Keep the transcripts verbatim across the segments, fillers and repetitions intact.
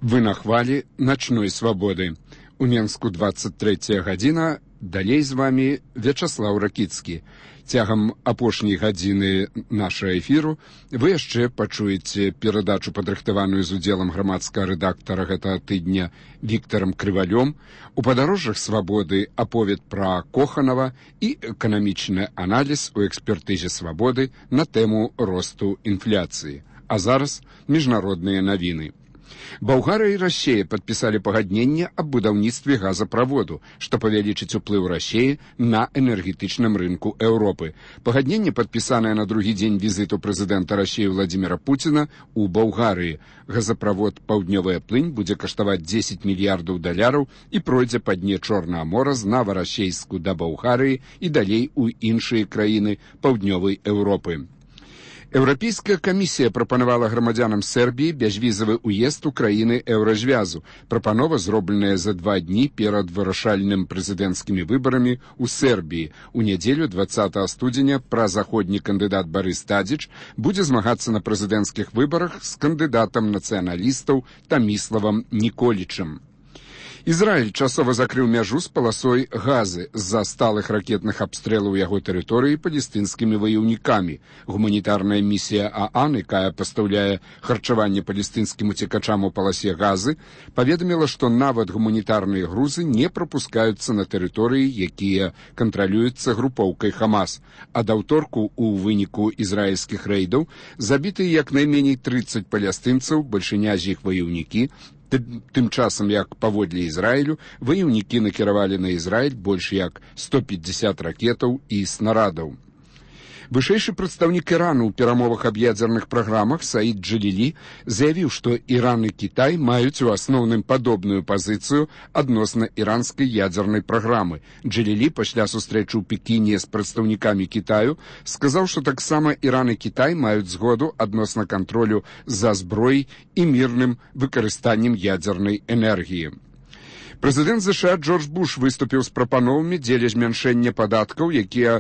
Вы на хвалі начной свабоды. У Менску двадцать третья гадзіна. Далей з вами Вячаслаў Ракіцкі. Цягам апошняй гадзіны нашага эфіру вы яшчэ пачуеце перадачу, падрыхтаваную з удзелам грамадскага рэдактара гэтага тыдня Віктарам Крывалём, у падарожжах свабоды аповед пра Коханова і эканамічны аналіз у экспертызе свабоды на тэму росту інфляцыі. А зараз міжнародныя навіны. Болгария и Россия подписали погоднение об будаўніцтве газопроводу, что павялічыць уплыў России на энергетычным рынку Европы. Погоднение, подписанное на другі дзень визиту президента России Владимира Путина у Болгарии. Газопровод «Паўднёвая плынь» будзе каштаваць дзесяць мільярдаў даляраў і пройдзе па дне Чорнага мора з Нова-Расейску да Болгарии і далей у іншыя краіны паўднёвай Европы. Еўрапейская камісія прапанавала грамадзянам Сербіі бязвізавы ўезд у краіны еўразвязу. Прапанова зробленая за два дні перад вырашальным прэзідэнцкімі выбарамі ў Сербіі. У нядзелю двадцатага студзеня празаходні кандыдат Барыс Тадзіч будзе змагацца на прэзідэнцкіх выбарах з кандыдатам нацыяналістаў Таміславам Ніколічам. Ізраіль часова закрыў мяжу з паласой Газы з-за сталых ракетных абстрэлаў яго тэрыторыі палестынскімі ваяўнікамі. Гуманітарная місія ААН, якая пастаўляе харчаванне палестынскім уцекачам у паласе Газы, паведаміла, што нават гуманітарныя грузы не прапускаюцца на тэрыторыі, якія кантралююцца групоўкай Хамас. Ад аўторку у выніку ізраільскіх рэйдаў забіты як найменей трыццаць палестынцаў, бальшыня з іх ваяўнікі. Тым часам, як паводле Ізраілю, ваяўнікі накіравалі на Ізраіль больш як сто пятьдесят ракетаў і снарадаў. Вышэйшы прадстаўнік Ірану ў перамовах аб ядзерных праграмах Саід Джалілі заявіў, што Іран і Кітай маюць у асноўным падобную пазіцыю адносна іранскай ядзернай праграмы. Джалілі пасля сустрэчы ў Пекіне з прадстаўнікамі Кітаю сказаў, што таксама Іран і Кітай маюць згоду адносна кантролю за зброяй і мірным выкарыстаннем ядзернай энергіі. Прэзідэнт ЗША Джордж Буш выступіў з прапановамі дзеля змяншэння падаткаў, якія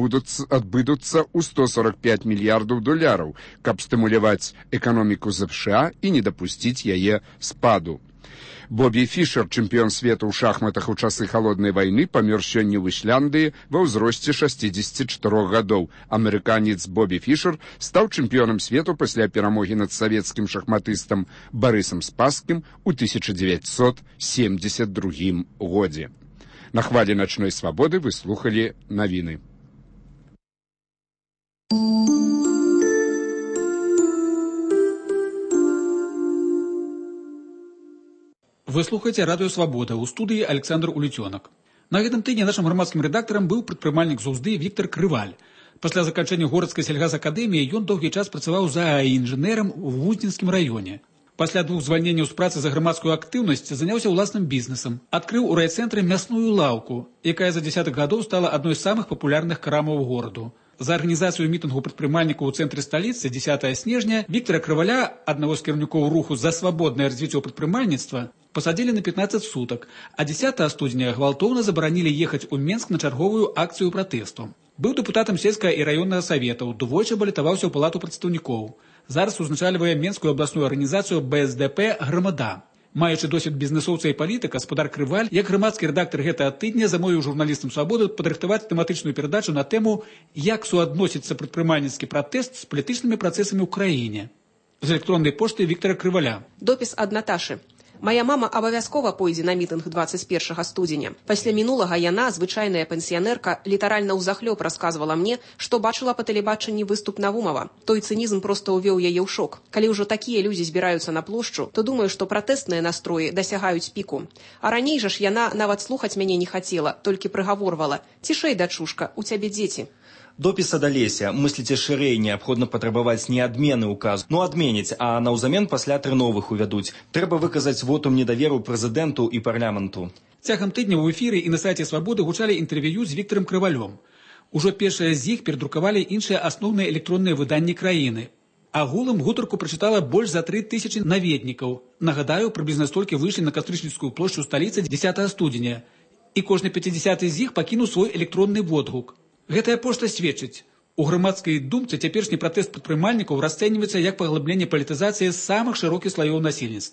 адбудуцца ў сто сорок пять мільярдаў доляраў, каб стымуляваць эканоміку ЗША і не дапусціць яе спаду. Бобі Фішер, чэмпіён свету ў шахматах у часы халоднай вайны, памёр сёння ў Ісляндыі ва ўзросце шасцідзесяці чатырох гадоў. Амерыканец Бобі Фішер стаў чэмпіёнам свету пасля перамогі над савецкім шахматыстам Барысам Спасскім у тысяча дзевяцьсот семьдесят другім годзе. На хвалі начной свабоды вы слухалі навіны. Вы слухаеце радыё «Свабода», у студыі Александр Уліцёнак. На гэтым тыдні нашым грамадскім рэдактарам быў прадпрымальнік з Узды Віктар Крываль. Пасля заканчэння горадскай сельгазакадэміі ён доўгі час працаваў за інжынерам у Вузненскім раёне. Пасля двух звальненняў з працы за грамадскую актыўнасць заняўся ўласным бізнесам. Адкрыў у райцэнтры мясную лаўку, якая за дзясятак гадоў стала адной з самых папулярных крамаў гораду. За арганізацыю мітынгу прадпрымальнікаў у цэнтры сталіцы дзесятага снежня Віктара Крываля, аднаго з кіраўнікоў руху за свабоднае развіццё прадпрымальніцтва, пасадзілі на пятнадцать сутак, а дзесятага студзеня гвалтоўна забаранілі ехаць у Менск на чарговую акцыю пратэсту. Быў дэпутатам сельскага і раённага саветаў, двойчы балатаваўся ў палату прадстаўнікоў. Зараз узначальвае Менскую абласную арганізацыю Бэ Эс Дэ Пэ «Грамада». Маючы досвед бізнесоўца і палітыка, гаспадар Крываль, як грамадскі рэдактар гэтага тыдня, замовіў журналістам «Свабоды» падрыхтаваць тэматычную перадачу на тэму «Як суадносіцца прадпрымальніцкі пратэст з палітычнымі працэсамі ў краіне». З электроннай пошты Віктара Крываля. Допіс ад Наташы. Мая мама абавязкова пойдзе на мітынг двадцать першага студзеня. Пасля мінулага яна, звычайная пенсіянерка, літаральна ўзахлёб расказвала мне, што бачыла па тэлебачанні выступ Навумова. Той цынізм проста ўвёў яе ў шок. Калі ўжо такія людзі збіраюцца на плошчу, то думаю, што пратэстныя настроі дасягаюць піку. А раней жа ж яна нават слухаць мяне не хацела, толькі прыгаворвала: «Цішэй, дачушка, у цябе дзеці». Допіс ад Алеся. Мысліце шырэй, неабходна патрабаваць не адмены ўказу, ну адменіць, а наўзамен пасля тры новых увядуць. Трэба выказаць вотум недаверу прэзідэнту і парламенту. Цягам тыдня ў эфіры і на сайце «Свабоды» гучалі інтэрв'ю з Віктарам Крывалём. Ужо першае з іх перадрукавалі іншыя асноўныя электронныя выданні краіны. Агулам гутарку прачытала больш за тры тысячы наведнікаў. Нагадаю, прыблізна столькі выйшлі на Кастрычніцкую плошчу сталіцы дзесятага студзеня. І кожны пяцідзясяты з іх пакінуў свой электронны водгук. Гэтая пошта сведчыць. У грамадскай думцы цяперашні пратэст прадпрымальнікаў расцэньваецца як паглыбленне палітызацыі самых шырокіх слаёў насельніцтва.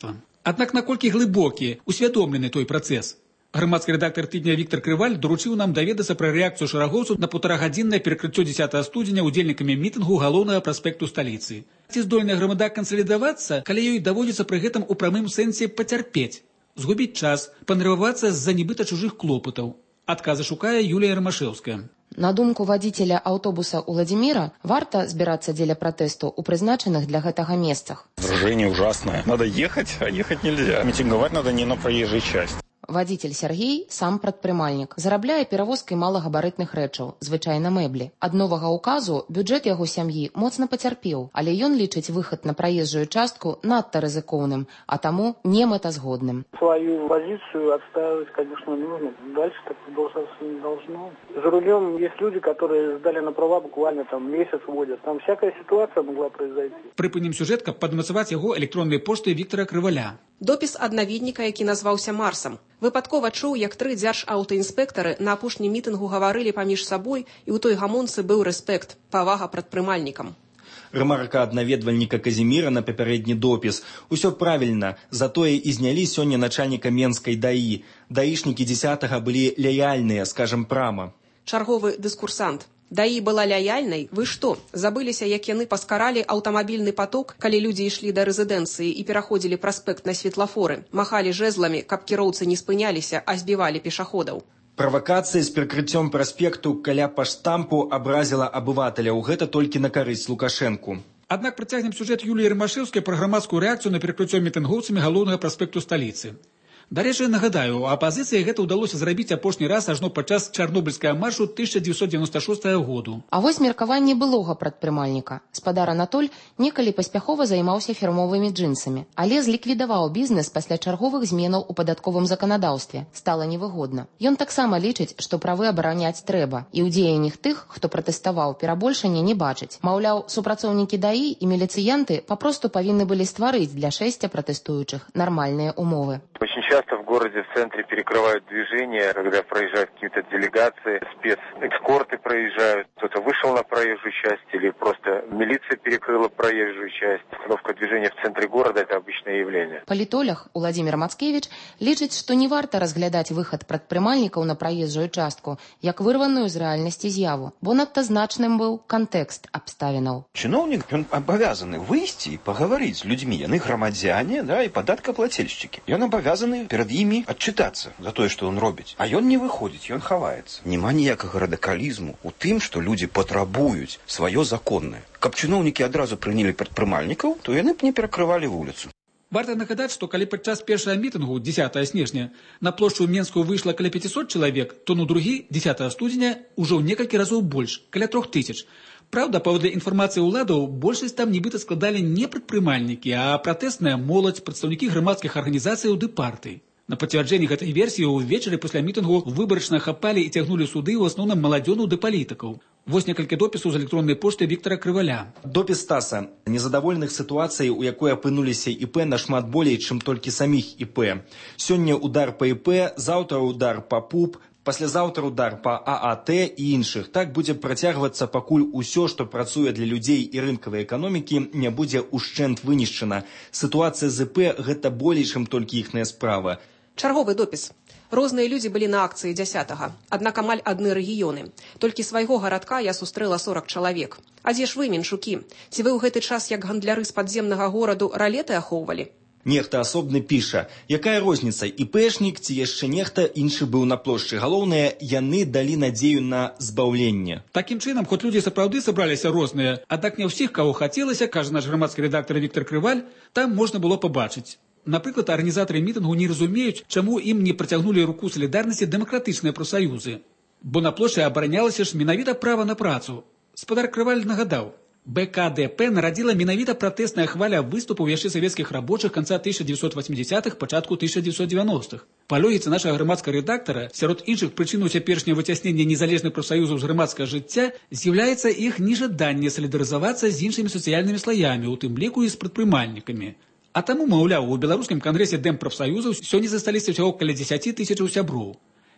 Аднак наколькі глыбокі, усвядомлены той працэс? Грамадскі рэдактар тыдня Віктор Крываль даручыў нам даведацца пра рэакцыю шэрагоўцаў на паўтарагадзіннае перакрыццё дзесятага студзеня ўдзельнікамі мітынгу галоўнага праспекту сталіцы. Ці здольная грамада кансалідавацца, калі ёй даводзіцца пры гэтым у прамым сэнсе пацярпець, згубіць час, панервавацца з-за нібыта чужых клопатаў? Адказы шукае Юлія Рамашэўская. На думку вадзіцеля аўтобуса Уладзіміра, варта збірацца дзеля пратэсту ў прызначаных для гэтага месцах. Вражение ужасное. Надо ехать, а ехать нельзя. Митинговать надо не на проезжей части. Вадзіцель Сергей сам прадпрымальнік, зарабляе перавозкай малагабарытных рэчаў, звычайна мэблі. Ад новага ўказу бюджэт яго сям'і моцна пацярпеў, але ён лічыць выхад на праезжую частку надта рызыкоўным, а таму немэтазгодным. Свою позицию отстаивать, конечно, нужно. Дальше так продолжаться не должно. За рулем есть люди, которые сдали на права буквально там месяц водят. Там всякая ситуация могла произойти. Прыпынем сюжэт, каб падмацаваць яго электроннай поштай Віктора Крываля. Допіс аднавідніка, які назваўся Марсам. Выпадкова чуў, як тры дзяржаўтаінспектары на апошнім мітынгу гаварылі паміж сабой, і ў той гамонцы быў рэспект, павага прадпрымальнікам. Рэмарка ад наведвальніка Казіміра на папярэдні допіс. Усё правільна, затое і знялі сёння начальніка Менскай даі. Даішнікі дзесятага былі лаяльныя, скажам прама. Чарговы дыскурсант. даі была лаяльнай? Вы што, забыліся, як яны паскаралі аўтамабільны поток, калі людзі ішлі да рэзідэнцыі і пераходзілі праспект на светлафоры, махалі жэзламі, каб кіроўцы не спыняліся, а збівалі пешаходаў. Правакацыя з перакрыццём праспекту каля паштампу абразіла абывателяў. Гэта толькі на карысць Лукашэнку. Аднак працягнем сюжэт Юліі Рамашэўскай пра грамадскую рэакцыю на перакрыццё мітынгоўцамі галоўнага праспекту сталіцы. Дарэчы, нагадаю, апазіцыі гэта ўдалося зрабіць апошні раз ажно падчас чарнобыльскага маршу тысяча дзевяцьсот девяносто шестого году. А вось меркаванне былога прадпрымальніка. Спадар Анатоль некалі паспяхова займаўся фірмовымі джинсамі, але зліквідаваў бізнес пасля чарговых зменаў у падатковым заканадаўстве. Стала невыгодна. Ён таксама лічыць, што правы абараняць трэба, і ў дзеяннях тых, хто пратэставаў, перабольшання не бачыць. Маўляў, супрацоўнікі даі і міліцыянты папросту павінны былі стварыць для шэсця пратэстуючых нармальныя умовы. Очень часто в городе в центре перекрывают движение, когда проезжают какие-то делегации, спецэскорты проезжают, кто-то вышел на проезжую часть или просто милиция перекрыла проезжую часть. Остановка движения в центре города – это обычное явление. Палітолог Уладзімір Мацкевіч лічыць, што не варта разглядаць выхад прадпрымальнікаў на праезжую частку як вырваную з рэальнасці з'яву, бо надта значным быў кантэкст абставінаў. Чиновник, он обязаны выйти и поговорить с людьми. Яны громадяне, да, и податкоплательщики. И он обязаны перед ими отчитаться за то, что он робіць. А ён не выходит, ён хаваецца. Нема ніякага радыкалізму у тым, што людзі патрабуюць сваё законнае. Каб чыноўнікі адразу прынялі прадпрымальнікаў, то яны б не перакрывалі вуліцу. Варта нагадаць, што калі падчас першага мітынгу дзесятага снежня на плошчу Менскую выйшла каля пяцісот чалавек, то на другі дзесятага студзеня ўжо ў некалькі разоў больш, каля трох тысяч. Праўда, паводле інфармацыі ўладаў, большасць там нібыта складалі не прадпрымальнікі, а пратэсная моладзь, прадстаўнікі грамадскіх арганізацыяў ды партый. На пацвярджэнні гэтай версіі ўвечары пасля мітынгу выбарачна хапалі і цягнулі суды ў асноўным маладзёнаў ды палітыкаў. Вось некалькі допісаў з электроннай пошты Віктора Крываля. Допіс Стаса. Незадаволеных сітуацый, у якой апынуліся ІП, нашмат болей, чым толькі саміх ІП. Сёння удар па ІП, заўтра удар па ПУП, паслязаўтра удар па ААТ і іншых. Так будзе працягвацца, пакуль усё, што працуе для людзей і рынкавай эканомікі, не будзе ўшчэнт вынішчана. Сітуацыя з ІП – гэта болей, чым толькі іхная справа. Чарговы допіс. Розныя людзі былі на акцыі дзясятага, аднак амаль адны рэгіёны. Толькі свайго гарадка я сустрэла сорак чалавек. А дзе ж вы, меншукі? Ці вы ў гэты час, як гандляры з падземнага гораду, ралеты ахоўвалі? Нехта асобны піша, якая розніца, ІПшнік ці яшчэ нехта іншы быў на плошчы. Галоўнае, яны далі надзею на збаўленне. Такім чынам, хоць людзі сапраўды сабраліся розныя, аднак не ўсіх, каго хацелася, кажа наш грамадскі рэдактар Віктор Крываль, там можна было пабачыць. Напрыклад, арганізатары мітынгу не разумеюць, чаму ім не працягнулі руку салідарнасці дэмакратычныя прафсаюзы. Бо на плошчы абаранялася ж менавіта права на працу. Спадар Крываль нагадаў, БКДП нарадзіла менавіта пратэсная хваля выступаў яшчэ савецкіх рабочых канца тысяча дзевяцьсот восьмідзесятых, пачатку тысяча дзевяцьсот девяностых. Па логіцы нашага грамадскага рэдактара, сярод іншых прычын цяперашняга выцяснення незалежных прафсаюзаў з грамадскага жыцця з'яўляецца іх нежаданне салідарызавацца з іншымі сацыяльнымі слаямі, у тым ліку і з прадпрымальнікамі. А таму, маўляў, у беларускім кангрэсе дэмпрафсаюзаў сёння засталіся ўсяго каля дзесяці тысячаў сяброў.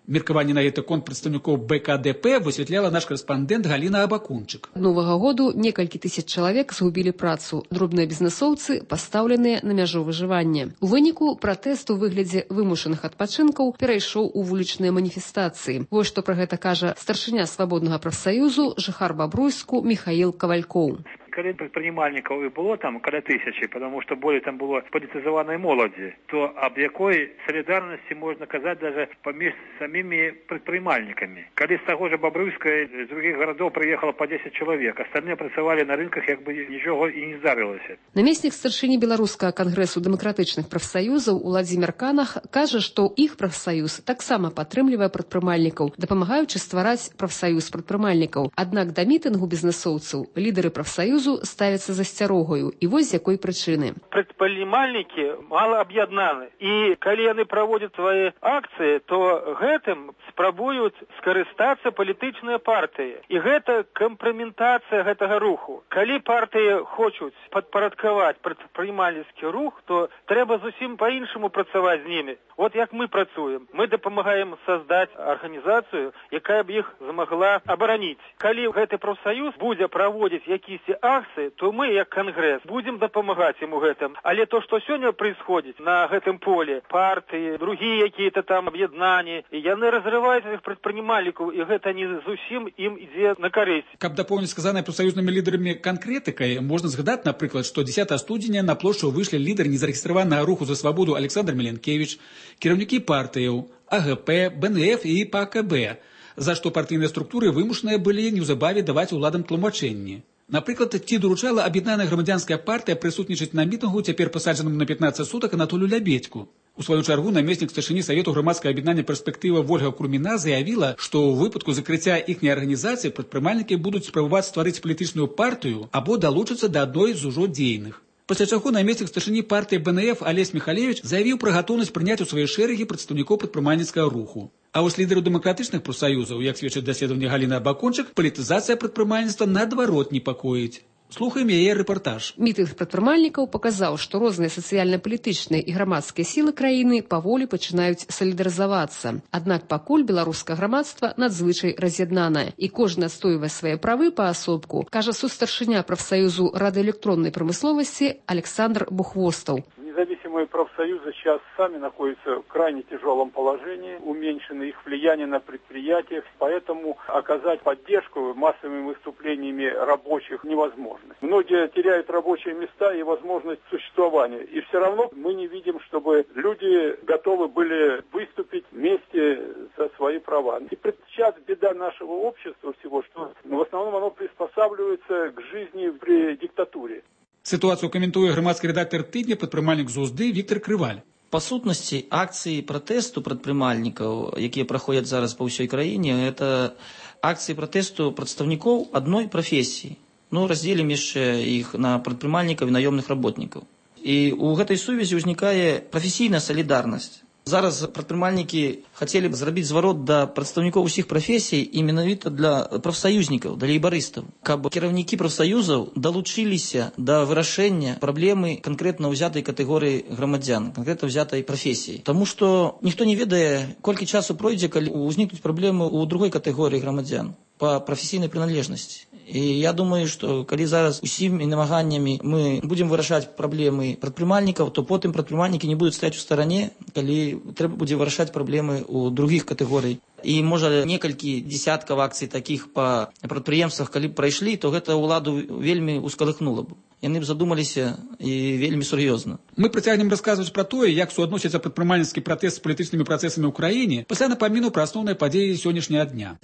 Меркаванне на гэты конт прадстаўнікоў бэ ка дэ пэ высвятляла наш карэспандэнт Галіна Абакунчык. Новага году некалькі тысяч чалавек згубілі працу. Дробныя бізнесоўцы пастаўленыя на мяжу выжывання. У выніку пратэст у выглядзе вымушаных адпачынкаў перайшоў у вулічныя маніфестацыі. Вось што пра гэта кажа старшыня свабоднага прафсаюзу жыхар Бабруйску Михаил Ковальков. Калі прадпрымальнікаў і было там каля тысячы, потому что болей там было палітызаванай моладзі, то аб якой салідарнасці можна казаць даже паміж самімі прадпрымальнікамі. Калі з таго ж Бабруйска з другіх гарадоў прыехала па дзесяць чалавек, астальныя працавалі на рынках, як бы нічога і не здарылася. Намеснік старшыні беларускага кангрэсу дэмакратычных прафсаюзаў Уладзімір Канах кажа, што іх прафсаюз таксама падтрымлівае прадпрымальнікаў, дапамагаючы ствараць прафсаюз прадпрымальнікаў. Аднак да мітынгу бізнесоўцаў лідары прафсаюзу ставяцца з асцярогаю. І вось з якой прычыны. Прадпрымальнікі мала аб'яднаны. І калі яны праводзяць свае акцыі, то гэтым спрабуюць скарыстацца палітычныя партыі. І гэта кампраментацыя гэтага руху. Калі партыі хочуць падпарадкаваць прадпрымальніцкі рух, то трэба зусім па-іншаму працаваць з імі. Вот як мы працуем. Мы дапамагаем создаць арганізацыю, якая б іх змагла абараніць. Калі гэты прафсаюз будзе праводзіць якісь акции, то мы, як Конгресс, будем дапамагаць ему гэтым. Але то, что сегодня происходит на гэтым поле, партии, другие какие-то там объединения, яны разрывают этих предпринимальников, и гэта не зусім им ідзе на карысць. Каб дапоўніць сказанае прафсаюзнымі лідарамі канкрэтыкай, можна згадаць, напрыклад, што дзесятага студзеня на плошчу выйшлі лідары незарэгістраванага руху за свабоду Александр Меленкевич, кіраўнікі партыяў а гэ пэ, бэ эн эф і пэ ка бэ, за што партыйныя структуры вымушаныя былі неўзабаве даваць уладам тлумачэнні. Напрыклад, ці доручала аб'яднаная грамадзянская партыя прысутнічаць на мітынгу цяпер пасаджанаму на пятнаццаць сутак Анатолю Лябедьку. У сваю чаргу намеснік старшыні Савету грамадскага аб'яднання перспектыва Вольга Курміна заявіла, што ў выпадку закрыцця іхняй арганізацыі прадпрымальнікі будуць спрабаваць стварыць палітычную партыю або далучыцца да адной з ужо дзейных. Пасля чаго намеснік старшыні партыі бэ эн эф Алесь Михалевич заявіў пра гатоўнасць прыняць у свае шэрагі прадстаўнікоў прадпрымальніцкага руху. А вось лідару дэмакратычных прафсаюзаў, як сведчыць даследаванне Галіны Абакунчык, палітызацыя прадпрымальніцтва наадварот непакоіць. Слухаем яе рэпартаж. Мітынг прадпрымальнікаў паказаў, што розныя сацыяльна-палітычныя і грамадскія сілы краіны паволі пачынаюць салідарызавацца. Аднак пакуль беларускае грамадства надзвычай раз'яднанае, і кожны адстойвае свае правы паасобку, кажа сустаршыня прафсаюзу радыёэлектроннай прамысловасці Александр Бухвостаў. Независимые профсоюзы сейчас сами находятся в крайне тяжелом положении, уменьшено их влияние на предприятиях, поэтому оказать поддержку массовыми выступлениями рабочих невозможно. Многие теряют рабочие места и возможность существования, и все равно мы не видим, чтобы люди готовы были выступить вместе за свои права. И сейчас беда нашего общества всего, что в основном оно приспосабливается к жизни при диктатуре. Ситуацию комментует громадский редактор «Тыдня», прадпрымальнік з Узды Виктор Крываль. Па сутнасці, акцыі пратэсту прадпрымальнікаў, якія праходзяць зараз па ўсёй краіне, это акцыі пратэсту прадстаўнікоў адной прафесіі. Ну, раздзелім яшчэ іх на прадпрымальнікаў і наёмных работнікаў. І ў гэтай сувязі ўзнікае прафесійная салідарнасць. Зараз прадпрымальнікі хацелі б зрабіць зварот да прадстаўнікоў усіх прафесій і менавіта для прафсаюзнікаў, да лейбарыстаў, каб кіраўнікі прафсаюзаў далучыліся да вырашэння праблемы канкрэтна ўзятай катэгорыі грамадзян, канкрэтна ўзятай прафесіі. Таму што ніхто не ведае, колькі часу пройдзе, калі ўзнікнуць праблемы ў другой катэгорыі грамадзян па прафесійнай прыналежнасці. І я думаю, што калі зараз усімі намаганнямі мы будзем вырашаць праблемы прадпрымальнікаў, то потым прадпрымальнікі не будуць стаяць у старане, калі трэба будзе вырашаць праблемы ў другіх катэгорый. І, можа, некалькі десяткаў акцый такіх па прадпрыемствах, калі б прайшлі, то гэта ўладу вельмі ускалыхнула б. Яны б задумаліся і вельмі сур'ёзна. Мы працягнем расказваць пра тое, як суадносіцца прадпрымальніцкі пратэст з палітычнымі працэсамі ў краіне, пасля напаміну пра асноўныя падзеі сённяшняга дня.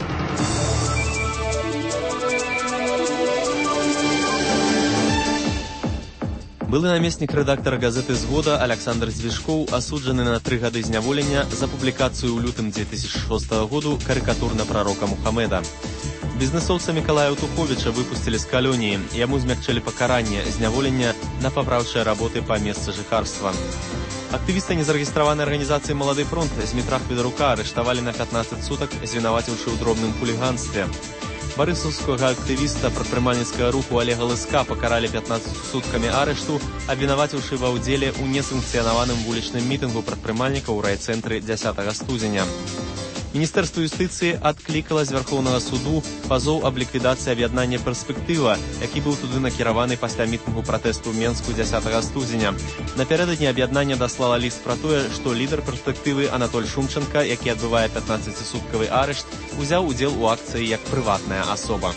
Былы намеснік рэдактара газеты «Згода» Александр Звешкоў асуджаны на тры гады зняволення за публікацыю ў лютым две тысячи шостага году карыкатур на прарока Мухаммеда. Бізнесоўца Мікалая Туховіча выпусцілі з калоніі. Яму змягчылі пакаранне зняволення на папраўчыя работы па месцы жыхарства. Актывіста незарэгістраванай арганізацыі «Малады фронт» Змітра Хведарука арыштавалі на пятнаццаць сутак, звінаваціўшы ў дробным хуліганстве. Барысаўскага актывіста прадпрымальніцкага руху Олега Лыска пакаралі пятнаццатью суткамі арышту, абвінаваціўшы ва ўдзеле ў несанкцыянаваным вулічным мітынгу прадпрымальнікаў у райцэнтры дзясятага студзеня. Міністэрства юстыцыі адклікала з Вярхоўнага суду пазоў аб ліквідацыі аб'яднання «Перспектыва», які быў туды накіраваны пасля мітынгу пратэсту ў Менску дзясятага студзеня. Напярэдадні аб'яднання даслала ліст пра тое, што лідар «Перспектывы» Анатоль Шумченка, які адбывае пятнаццацісуткавы арышт, узяў удзел у акцыі як прыватная асоба.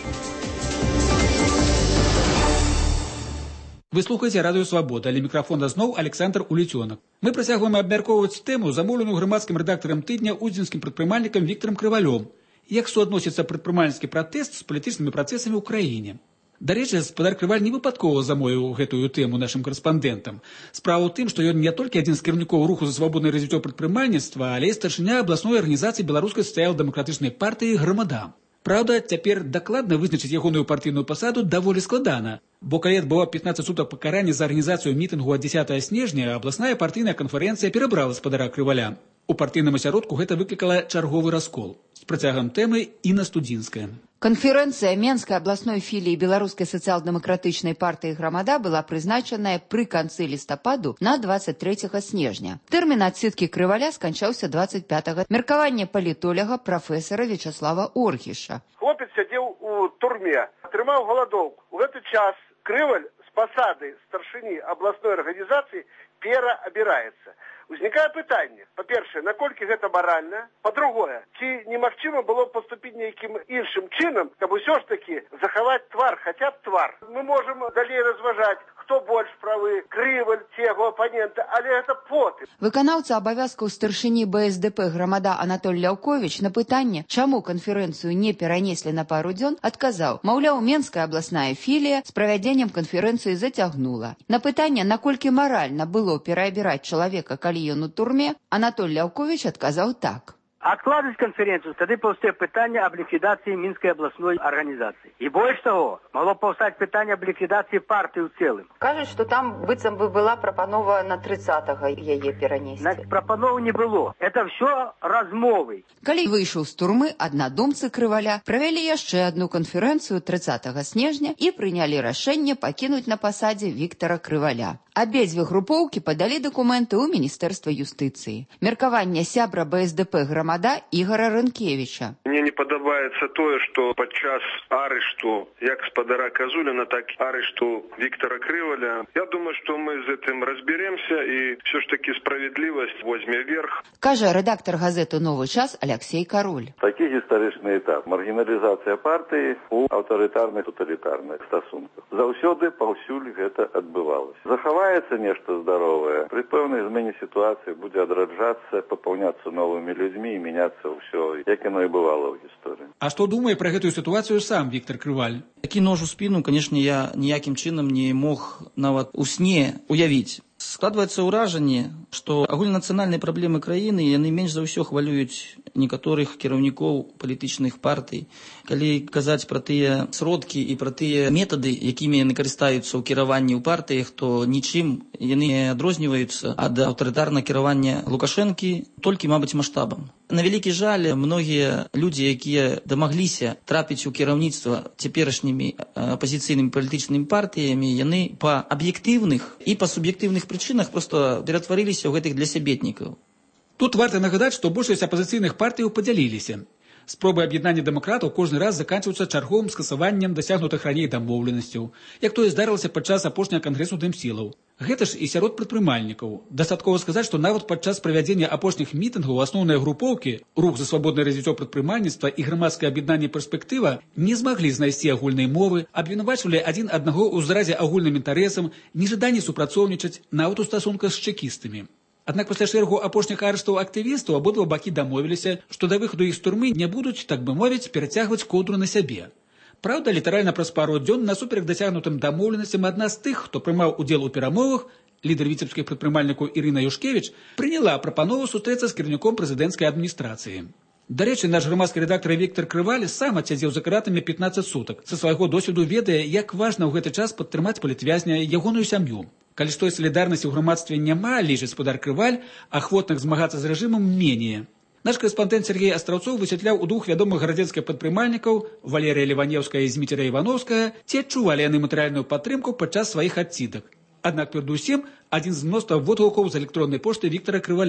Вы слухаеце радыё «Свабода», але мікрафона зноў Александр Уліцёнак. Мы працягваем абмяркоўваць тэму, замоўленую грамадскім рэдактарам тыдня удзенскім прадпрымальнікам Віктарам Крывалём. Як суадносіцца прадпрымальніцкі пратэст з палітычнымі працэсамі ў краіне. Дарэчы, спадар Крываль не выпадкова замовіў гэтую тэму нашым карэспандэнтам. Справа ў тым, што ён не толькі адзін з кіраўнікоў руху за свабоднае развіццё прадпрымальніцтва, але і старшыня абласной арганізацыі беларускай сацыял-дэмакратычнай партыі «Грамада». Праўда, цяпер дакладна вызначыць ягоную партыйную пасаду даволі складана, бо калі адбыла пятнаццаць сутак пакарання за арганізацыю мітынгу ад дзесятага снежня, абласная партыйная канферэнцыя перабрала спадара Крываля. У партыйным асяродку гэта выклікала чарговы раскол. З працягам тэмы Інна Студзінская. Канферэнцыя Менскай абласной філіі беларускай сацыял-дэмакратычнай партыі «Грамада» была прызначаная пры канцы лістападу на двадцать трэцяга снежня. Тэрмін адсідкі Крываля сканчаўся двадцать пятага. Меркаванне палітоляга прафесара Вячаслава Оргіша. Хлопец сядзеў у турме, атрымаў галадоўку. У гэты час Крываль з пасады старшыні абласной арганізацыі пераабіраецца. Узнікае пытанне, па-першае, наколькі гэта маральна, па-другое, ці немагчыма было паступіць нейкім іншым чынам, каб усё ж такі захаваць твар, хаця б твар. Мы можам далей разважаць, хто больш правы, Крываль ці яго апаненты, але гэта потым. Выканаўца абавязкаў старшыні бэ эс дэ пэ «Грамада» Анатоль Ляўковіч на пытанне, чаму канферэнцыю не перанеслі на пару дзён, адказаў, маўляў, Менская абласная філія з правядзеннем канферэнцыі зацягнула. На пытанне, наколькі маральна было пераабіраць чалавека, калі ён у турме, Анатоль Ляўковіч адказаў так. Откладывать конференцию, тогда повстае пытание об ликвидации Минской областной организации. И больше того, могло повстать пытание об ликвидации партии в целом. Кажуть, что там быццам бы была прапанова на тридцатага яе перанесці. Значит, прапановы не было. Это все размовы. Калі выйшаў з турмы, аднадумцы Крываля правялі яшчэ адну канферэнцыю тридцатага снежня і прынялі рашэнне пакінуць на пасадзе Віктара Крываля. Абедзве групоўкі падалі дакументы ў Міністэрства юстыцыі. Меркаванне сябра бэ эс дэ пэ «Грамада» Ігора Рынкевіча. Мне не падабаецца тое, што падчас арышту як спадара Казуліна, так і арышту Віктара Крываля. Я думаю, што мы з гэтым разберемся і ўсё ж такі справядлівасць возьме верх. Кажа рэдактар газеты «Новы час» Алексей Кароль. Такі гістарычны этап. Маргіналізацыя партыі ў аўтарытарных тоталітарных стасунках. Заўсёды паўсюль гэта адбывалася. Захаваецца нешта здаровае. Пры пэўнай змене сітуацыі будзе адраджацца, папаўняцца новымі людзьмі і мяняцца ўсё, як яно і бывало ў гісторыі. А што думае пра гэтую сітуацыю сам Віктар Крываль? Такі нож у спіну, канешне, я ніякім чынам не мог нават у сне уявіць. Складваецца ўражанне, што агульнанацыянальныя праблемы краіны яны менш за ўсё хвалююць некаторых кіраўнікоў палітычных партый. Калі казаць пра тыя сродкі і пра тыя метады, якімі яны карыстаюцца ў кіраванні ў партыях, то нічым яны не адрозніваюцца ад аўтарытарнага кіравання Лукашэнкі, толькі, мабыць, маштабам. На вялікі жаль, многія людзі, якія дамагліся трапіць у кіраўніцтва цяперашнімі апазіцыйнымі палітычнымі партыямі, яны па аб'ектыўных і па суб'ектыўных прычынах проста ператварыліся ў гэтых длясябеднікаў. Тут варта нагадаць, што большасць апазіцыйных партыяў падзяліліся. Спробы аб'яднання дэмакратаў кожны раз заканчваюцца чарговым скасаваннем дасягнутых раней дамоўленасцяў, як тое здарылася падчас апошняга кангрэсу дэмсілаў. Гэта ж і сярод прадпрымальнікаў. Дастаткова сказаць, што нават падчас правядзення апошніх мітынгаў асноўныя групоўкі, рух за свабоднае развіццё прадпрымальніцтва і грамадскае аб'яднанне «Перспектыва» не змаглі знайсці агульнай мовы, абвінавачвалі адзін аднаго ў зразе агульным інтарэсам, нежаданні супрацоўнічаць нават у стасунках з чэкістамі. Аднак пасля шэрагу апошніх арыштаў актывістаў абодва бакі дамовіліся, што да выхаду іх з турмы не будуць, так бы мовіць, перацягваць коўдру на сябе. Праўда, літаральна праз пару дзён насуперак дасягнутым дамоўленасцям адна з тых, хто прымаў удзел у перамовах, лідар віцебскіх прадпрымальнікаў Ірына Юшкевіч, прыняла прапанову сустрэцца з кіраўніком прэзідэнцкай адміністрацыі. Дарэчы, наш грамадскі рэдактар Віктар Крываль сам адсядзеў за кратамі пятнаццаць сутак. Са свайго досведу ведае, як важна ў гэты час падтрымаць палітвязня ягоную сям'ю. Калі з той салідарнасці ў грамадстве няма, лічыць спадар Крываль, ахвотных змагацца з рэжымам менее. Наш карэспандэнт Сергей Астраўцоў высвятляў у двух вядомых гарадзенскіх прадпрымальнікаў Валерыя Леванеўская і Зміцеря Івановская, ці адчувалі яны матэрыяльную падтрымку падчас сваіх адсідак. Аднак перадусім адзін з мноства водгукаў з электроннай пошты Віктара Крываля.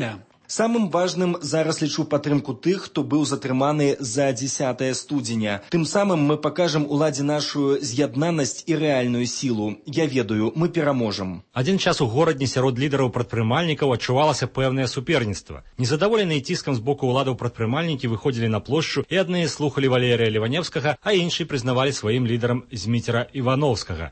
Самым важным зараз лічу падтрымку тых, хто быў затрыманы за дзесятае студзеня. Тым самым мы пакажам уладзе нашу з'яднанасць і рэальную сілу. Я ведаю, мы пераможам. Адзін час у горадні сярод лідараў прадпрымальнікаў адчувалася пэўнае суперніцтва. Незадаволеныя ціскам з боку ўладаў прадпрымальнікі выходзілі на плошчу, і адныя слухалі Валерія Леваневскага, а іншыя прызнавалі сваім лідарам Зміцера Івановскага.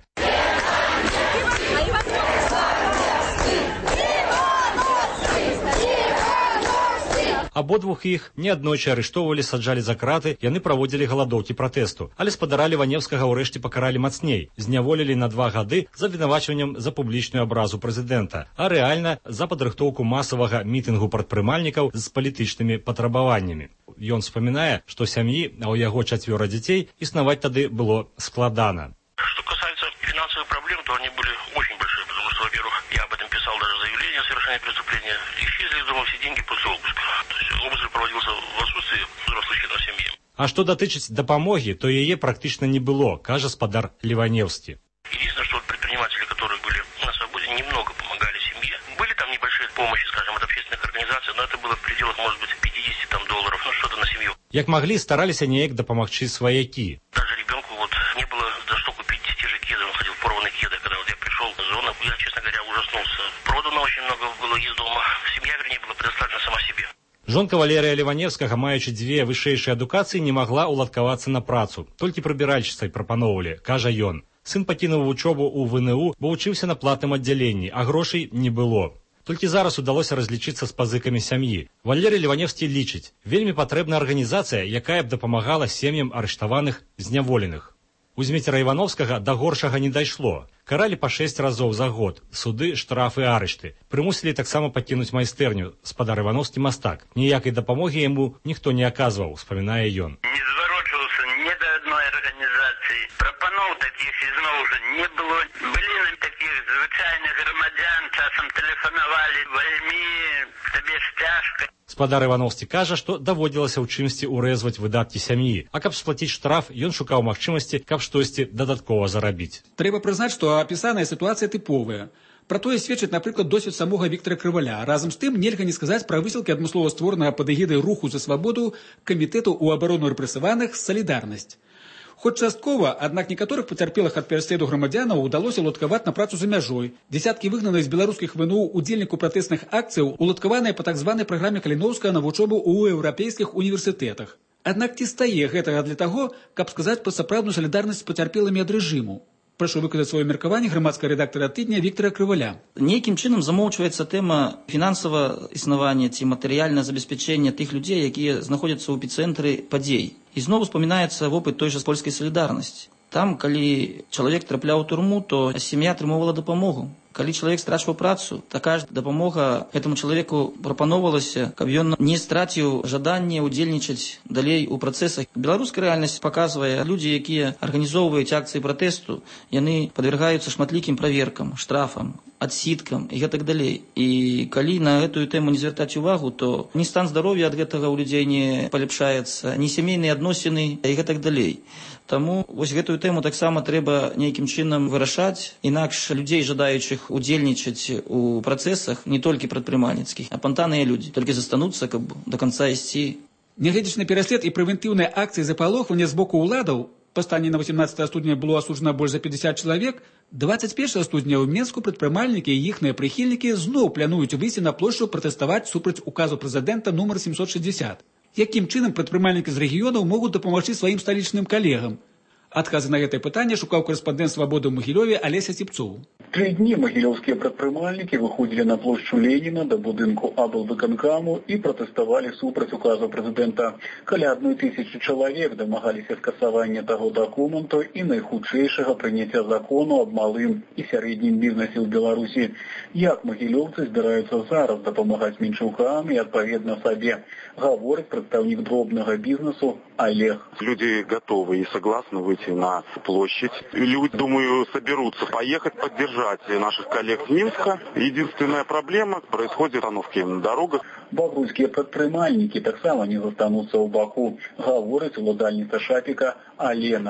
Абодвух іх неаднойчы арыштоўвалі, саджалі за краты, яны праводзілі галадоўкі пратэсту. Але спадара Леваневскага ўрэшце пакаралі мацней, зняволілі на два гады з абвінавачваннем за публічную абразу прэзідэнта, а рэальна за падрыхтоўку масавага мітынгу прадпрымальнікаў з палітычнымі патрабаваннямі. Ён вспамінае, што сям'і, а ў яго чацвёра дзяцей, існаваць тады было складана. Что касается финансовых проблем, то они были очень большие, потому что, во-первых, я об этом писал даже заявление о совершении преступления, исчезли из дома все деньги после обыска. То есть обыск проводился в отсутствии взрослых членов семьи. А што датычыць дапамогі, то яе практычна не было, кажа спадар Леваневскі. Единственное, что вот предприниматели, которые были на свободе, немного помогали семье. Были там небольшие помощи, скажем, от общественных организаций, но это было в пределах, может быть, пятьдесят там, долларов, ну что-то на семью. Як маглі, стараліся неяк дапамагчы сваякі. Даже ребенку вот не было за что купить те же кеды, он ходил в порванных кедах. Когда вот я пришел в зону, я, честно говоря, ужаснулся. Продано очень много было из дома. Семья, вернее, была предоставлена сама себе. Жонка Валерія Леваневскага, маючы дзве вышэйшыя адукацыі, не магла ўладкавацца на працу. Толькі прыбіральшчыцай прапаноўвалі, кажа ён. Сын пакінуў вучобу ў ВНУ, бо вучыўся на платным аддзяленні, а грошай не было. Толькі зараз удалося разлічыцца з пазыкамі сям'і. Валерій Леваневскі лічыць, вельмі патрэбна арганізацыя, якая б дапамагала сем'ям арыштаваных, зняволеных. У Зміцера Івановскага да горшага не дайшло. Каралі па шэсць разоў за год, суды, штрафы, арышты. Прымусілі таксама пакінуць майстэрню, спадар Івановскі мастак. Ніякай дапамогі яму ніхто не аказваў, успамінае ён. Не зварочваўся ні да адной арганізацыі. Прапаноў такіх ізноў ужо не было. Былі такіх звычайных грамадзян, часам тэлефанавалі, вальмі, табе ж цяжка. Спадар Івановскі кажа, што даводзілася ў чымсьці урэзваць выдаткі сям'і, а каб сплаціць штраф, ён шукаў магчымасці, каб штосьці дадаткова зарабіць. Трэба прызнаць, што апісаная сітуацыя тыповая. Пра тое сведчыць, напрыклад, досвед самога Віктара Крываля. Разам з тым нельга не сказаць пра высілкі адмыслова створанага пад эгідай руху за свабоду камітэту ў абарону рэпрэсаваных «Салідарнасць». Хоць часткова, аднак некаторых пацярпелых ад пераследу грамадзянаў удалося ўладкаваць на працу за мяжой. Дзясяткі выгнаных з беларускіх ВНУ удзельнікаў пратэсных акцыяў уладкаваныя па так званай праграме Каліноўскага на вучобу ў еўрапейскіх універсітэтах. Аднак ці стае гэтага для таго, каб сказаць пра сапраўдную салідарнасць з пацярпелымі ад рэжыму? Прашу выказаць сваё меркаванне грамадскага рэдактара тыдня Віктара Крываля. Нейкім чынам замоўчваецца тэма фінансавага існавання ці матэрыяльнага забеспячэння тых людзей, якія знаходзяцца ў эпіцэнтры падзей. І зноў успамінаецца вопыт той жа з польскай салідарнасці. Там, калі чалавек трапляў у турму, то сям'я атрымоўвала дапамогу. Калі чалавек страчваў працу, такая ж дапамога гэтаму чалавеку прапаноўвалася, каб ён не страціў жаданне ўдзельнічаць далей у працэсах. Беларуская рэальнасць паказвае, людзі, якія арганізоўваюць акцыі пратэсту, яны падвяргаюцца шматлікім праверкам, штрафам, адсідкам і гэтак далей. І калі на гэтую тэму не звяртаць увагу, то ні стан здароўя ад гэтага ў людзей не паляпшаецца, ні сямейныя адносіны і гэтак далей. Таму вось гэтую тэму таксама трэба нейкім чынам вырашаць, інакш людзей, жадаючых удзельнічаць у працэсах, не толькі прадпрымальніцкіх, а пантаныя людзі, толькі застануцца, каб до канца ісці. Нягледзячы на пераслед і прэвентыўныя акцыі запалохвання з боку ўладаў, па стане на восемнадцатае студня было асуджана больш за пятьдесят чалавек, двадцать першага студня ў Менску прадпрымальнікі і іхныя прыхільнікі зноў плануюць выйсці на плошчу пратэставаць супраць указу прэзідэнта нумар семьсот шестьдесят. Якім чынам прадпрымальнікі з рэгіёнаў могуць дапамагчы сваім сталічным калегам? Адказы на гэтае пытанне шукаў корэспандэнт «Свабоды» ў Магілёве Алеся Ціпцоў. Три дні магілёўскія прадпрымальнікі выходзілі на плошчу Леніна да будынку аблвыканкаму і пратэставалі супраць указу прэзідэнта. Каля адной тысячы чалавек дамагаліся скасавання таго дакументу і найхутчэйшага прыняцця закону аб малым і сярэднім бізнесе ў Беларусі. Як магілёўцы збіраюцца зараз дапамагаць менчукам і адпаведна сабе, гаворыць прадстаўнік дробнага бізнесу Олег. Люди готовы и согласны выйти на площадь. Люди, думаю, соберутся поехать поддержать наших коллег с Минска. Единственная проблема происходит остановки на дорогах. Бабруйскія прадпрымальнікі таксама не застануцца ў баку, гаворыць уладальніца шапіка Алена.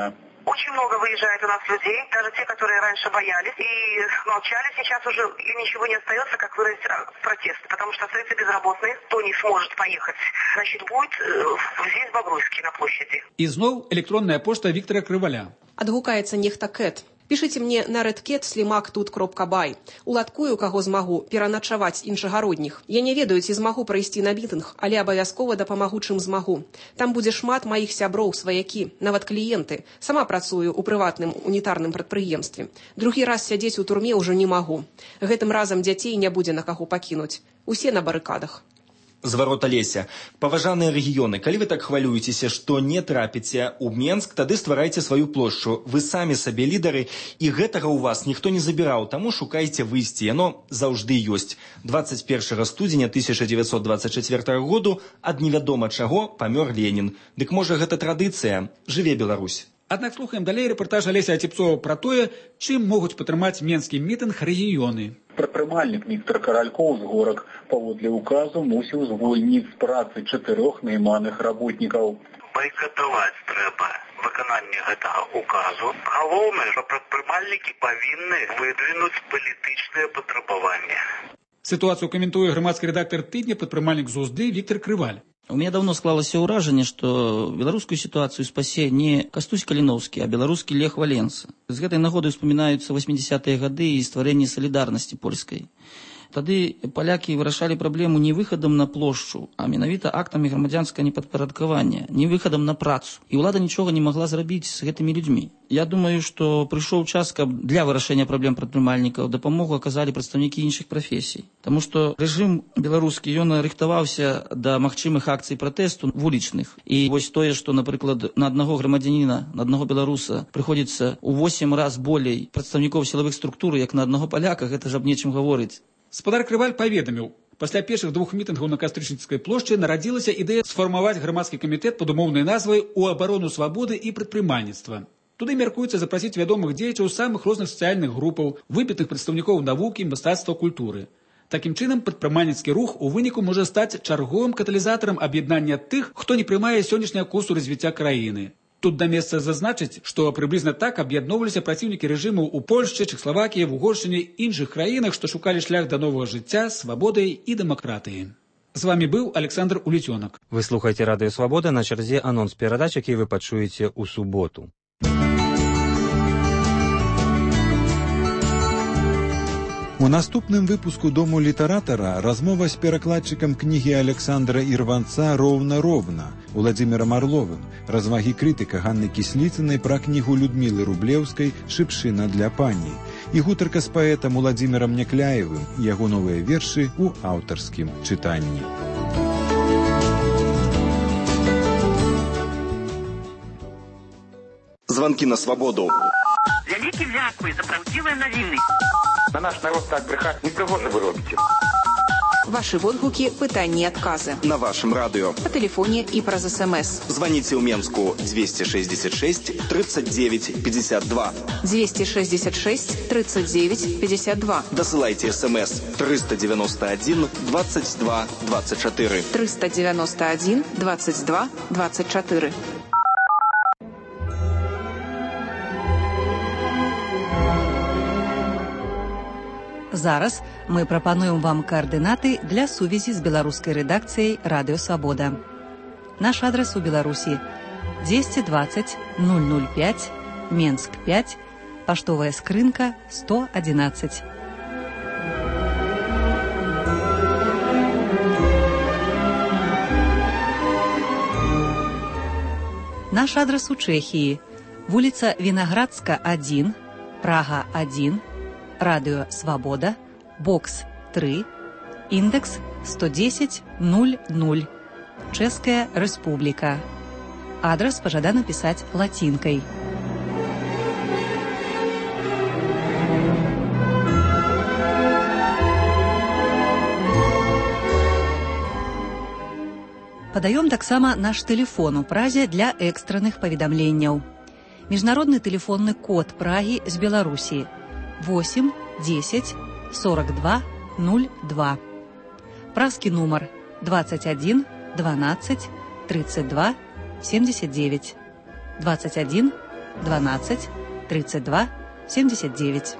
Очень много выезжает у нас людей, даже те, которые раньше боялись и молчали, сейчас уже им ничего не остается, как выразить протест, потому что остаются безработные, кто не сможет поехать, значит, будет здесь, в Бобруйске, на площади. І знов электронная пошта Віктора Крываля. Адгукаецца нехта Кэт. Пішыце мне на рэдкет слімак тут кропка бай. Уладкую, каго змагу, пераначаваць іншагародніх. Я не ведаю, ці змагу прайсці на мітынг, але абавязкова дапамагу, чым змагу. Там будзе шмат маіх сяброў, сваякі, нават кліенты. Сама працую ў прыватным унітарным прадпрыемстве. Другі раз сядзець у турме ўжо не магу. Гэтым разам дзяцей не будзе на каго пакінуць. Усе на барыкадах. Зварот Алеся. Паважаныя рэгіёны, калі вы так хвалюецеся, што не трапіце ў Менск, тады стварайце сваю плошчу. Вы самі сабе лідары, і гэтага ў вас ніхто не забіраў, таму шукайце выйсці. Яно заўжды ёсць. дваццаць першага студзеня тысяча дзевяцьсот дваццаць чацвёртага году ад невядома чаго памёр Ленін. Дык можа гэта традыцыя? Жыве Беларусь. Аднак слухаем далей рэпартаж Алеся Ацепцова пра тое, чым могуць падтрымаць менскі мітынг рэгіёны. Прадпрымальнік Віктор Каралькоў з Горак паводле указу мусіў звольніць з працы чатырох найманых работнікаў. Байкатаваць трэба выкананне гэтага указу. Галоўнае, што прадпрымальнікі павінны выдвінуць палітычныя патрабаванні. Сітуацыю каментуе грамадскі рэдактар тыдня, прадпрымальнік ЗУЗДы Віктор Крываль. У меня давно склалось ўражанне, што беларускую сітуацыю спасе не Кастусь Каліноўскі, а беларускі Лех Валенса. З гэтай нагоды ўспамінаюцца восьмідзесятыя гады і стварэнне салідарнасці польскай. Тады палякі вырашалі праблему не выхадам на плошчу, а менавіта актамі грамадзянскага непадпарадкавання, не выхадам на працу. І ўлада нічога не магла зрабіць з гэтымі людзьмі. Я думаю, што прыйшоў час, каб для вырашэння праблем прадпрымальнікаў дапамогу аказалі прадстаўнікі іншых прафесій. Таму што рэжым беларускі, ён рыхтаваўся да магчымых акцый пратэсту вулічных. І вось тое, што, напрыклад, на аднаго грамадзяніна, на аднаго беларуса прыходзіцца ў восем раз болей прадстаўнікоў сілавых структур, як на аднаго паляка, гэта ж аб нечым гаворыць. Спадар Крываль паведаміў, пасля першых двух мітынгаў на Кастрычніцкай плошчы нарадзілася ідэя сфармаваць грамадскі камітэт пад умоўнай назвай «У абарону свабоды і прадпрымальніцтва». Туды мяркуецца запрасіць вядомых дзеячаў самых розных сацыяльных групаў, выбітых прадстаўнікоў навукі, мастацтва, культуры. Такім чынам, прадпрымальніцкі рух у выніку можа стаць чарговым каталізатарам аб'яднання тых, хто не прымае сённяшняго курсу развіцця краіны. Тут да месца зазначыць, што прыблізна так аб'ядноўваліся праціўнікі рэжыму ў Польшчы, Чэхаславакіі, Угоршчыне і іншых краінах, што шукалі шлях да новага жыцця, свабоды і дэмакратыі. З вамі быў Александр Уліцёнак. Вы слухаеце Радыё Свабода, на чарзе анонс перадач, які вы пачуеце ў суботу. У наступным выпуску «Дому літаратара» размова з перакладчыкам кнігі Александра Ірванца «Роўна-роўна» Уладзімірам Арловым, развагі крытыка Ганны Кісліцынай пра кнігу Людмілы Рублеўскай «Шыпшына для пані» і гутарка з паэтам Уладзімірам Някляевым, яго новыя вершы ў аўтарскім чытанні. Званкі на свабоду. Вялікі дзякуй за праўдзівыя навіны. На наш народ так брехать не пригодно вы робите. Ваши водгуки, пытанні і адказы. На вашем радио. По телефоне и праз СМС. Звоните в Менску двести шестьдесят шесть тридцать девять пятьдесят два. двести шестьдесят шесть тридцать девять пятьдесят два. Досылайте СМС триста девяносто один двадцать два двадцать четыре. триста девяносто один двадцать два двадцать четыре. Зараз мы прапануем вам координаты для сувязі з беларускай рэдакцыяй Радыё Свабода. Наш адрес у Беларусі двести двадцать ноль ноль пять, Менск пять, паштовая скрынка сто одиннадцать. Наш адрес у Чэхіі. Вуліца Вінаградска один, Прага один, Радыё Свабода, бокс три, индекс сто десять ноль ноль, Чэшская Рэспубліка. Адрес пажадана пісаць лацінкай. Падаём таксама наш тэлефон у Празе для экстранных паведамленняў. Міжнародны тэлефонны код Прагі з Беларусі восемь десять сорок два ноль два. Празкі нумар двадцать один двенадцать тридцать два семьдесят девять. двадцать один дванадцать тридцать два семьдесят девять.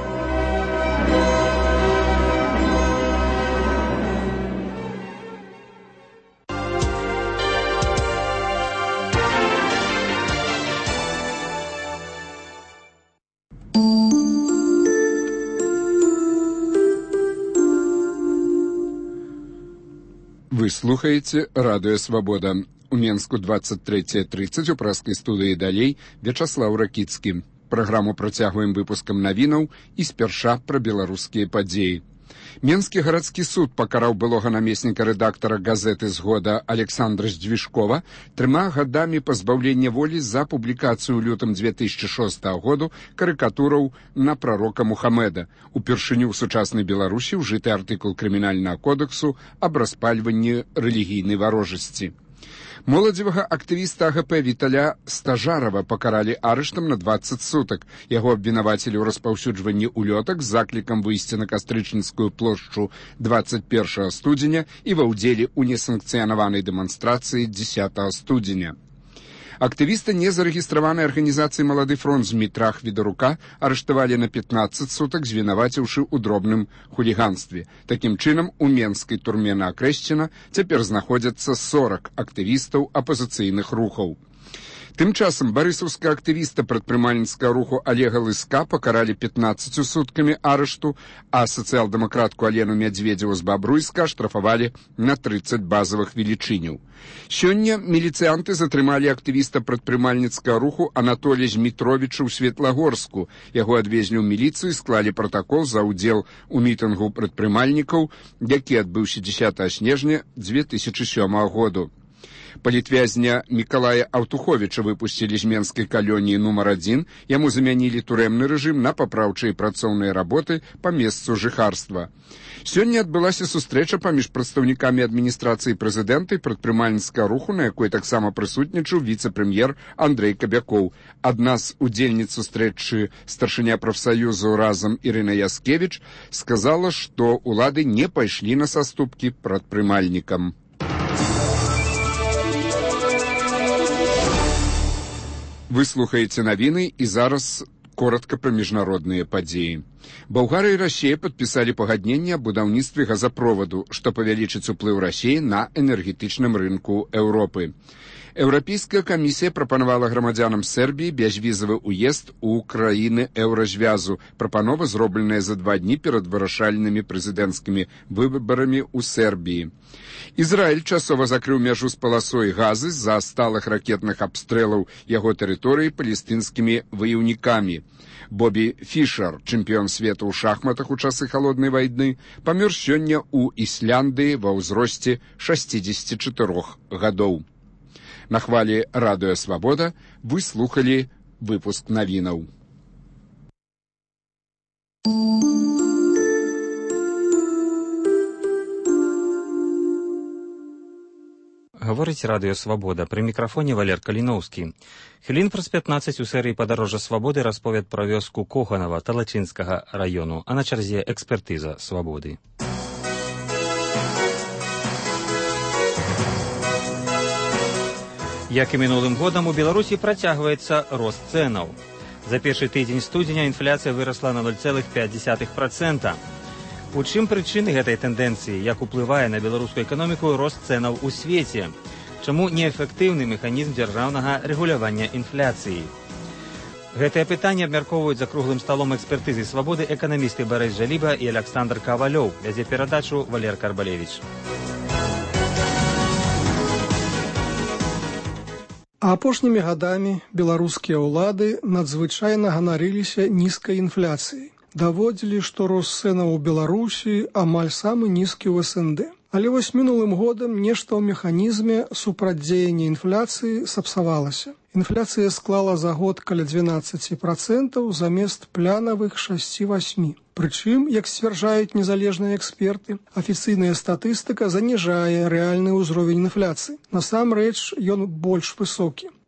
Вы слухаете радыё «Свабода». У Менску двадцать третье тридцать у праскай студыі далей Вячаслаў Ракіцкі. Праграму працягваем выпускам навінаў і спярша пра беларускія падзеі. Менскі гарадскі суд пакараў былога намесніка рэдактара газеты «Згода» Александра Здвижкова трыма гадамі пазбаўлення волі за публікацыю ў лютым две тысячи шостага году карыкатураў на прарока Мухаммеда. Упершыню ў сучаснай Беларусі ўжыты артыкул крымінальнага кодексу аб распальванні рэлігійнай варожасці. Моладзевага актывіста а гэ пэ Віталя Стажарова пакаралі арыштам на двадцать сутак. Яго абвінавацілі ў распаўсюджванні улётак з заклікам выйсці на Кастрычніцкую плошчу двадцать первого студзеня і ва ўдзеле ў несанкцыянаванай дэманстрацыі дзесятого студзеня. Актывіста незарэгістраванай арганізацыі «Малады фронт» Змітра Хвідарука арыштавалі на пятнадцать сутак, звінаваціўшы ў дробным хуліганстве. Такім чынам, у менскай турме на Акрэсціна цяпер знаходзяцца сорок актывістаў апазіцыйных рухаў. Тым часам барысаўскага актывіста прадпрымальніцкага руху Олега Лыска пакаралі пятнаццатью суткамі арышту, а сацыял-дэмакратку Алену Мядзведзеву з Бабруйска штрафавалі на тридцать базавых велічыняў. Сёння міліцыянты затрымалі актывіста прадпрымальніцкага руху Анатолія Змітровіча ў Светлагорску. Яго адвезлі ў міліцыю і склалі пратакол за ўдзел у мітынгу прадпрымальнікаў, які адбыўся дзесятого снежня две тысячи сёмага году. Палітвязня Мікалая Аўтуховіча выпусцілі з менскай калоніі нумар адзін, яму замянілі турэмны рэжым на папраўчыя працоўныя работы па месцу жыхарства. Сёння адбылася сустрэча паміж прадстаўнікамі адміністрацыі прэзідэнта і прадпрымальніцкага руху, на якой таксама прысутнічаў віцэ-прэм'ер Андрэй Кабякоў. Адна з удзельніц сустрэчы, старшыня прафсаюзу «Разам» Ірына Яскевіч, сказала, што ўлады не пайшлі на саступкі прадпрымальнікам. Вы слухаеце навіны і зараз коротка пра міжнародныя падзеі. Балгарыя і Расія падпісалі пагадненне аб будаўніцтве газапроваду, што павялічыць уплыў Расіі на энергетычным рынку Еўропы. Еўрапейская камісія прапанавала грамадзянам Сербіі бязвізавы ўезд у краіны еўразвязу. Прапанова зробленая за два дні перад вырашальнымі прэзідэнцкімі выбарамі ў Сербіі. Ізраіль часова закрыў мяжу з паласой Газы з-за сталых ракетных абстрэлаў яго тэрыторыі палестынскімі ваяўнікамі. Бобі Фішер, чэмпіён свету ў шахматах у часы халоднай вайны, памёр сёння ў Ісляндыі ва ўзросце шасцідзесяці чатырох гадоў. На хвалі радыё «Свабода» вы слухалі выпуск навінаў. Гаворыць радыё «Свабода». Пры мікрафоне Валер Каліноўскі. Хвілін праз пятнаццаць у серыі «Падарожжа свабоды» расповед пра вёску Коханава Талачынскага раёну, а на чарзе экспертыза «Свабоды». Як і мінулым годам, у Беларусі працягваецца рост цэнаў. За першы тыдзень студзеня інфляцыя вырасла на ноль цэлых пяць дзесятых працэнта. У чым прычыны гэтай тэндэнцыі, як уплывае на беларускую эканоміку рост цэнаў у свеце? Чаму неэфектыўны механізм дзяржаўнага рэгулявання інфляцыі? Гэтыя пытанні абмяркоўваюць за круглым сталом экспертызы «Свабоды» эканамісты Барыс Жаліба і Александр Кавалёў. Вядзе перадачу Валер Карбалевіч. А апошнімі гадамі беларускія ўлады надзвычайна ганарыліся нізкай інфляцыяй. Даводзілі, што рост цэнаў у Беларусі амаль самы нізкі ў эс эн дэ. Але вось мінулым годам нешта ў механізме супрацьдзеяння інфляцыі сапсавалася. Інфляцыя склала за год каля двенадцаць працэнтаў замест планавых шэсць-восем. Прычым, як сцвярджаюць незалежныя эксперты, афіцыйная статыстыка заніжае рэальны ўзровень інфляцыі. Насамрэч, ён больш высокі.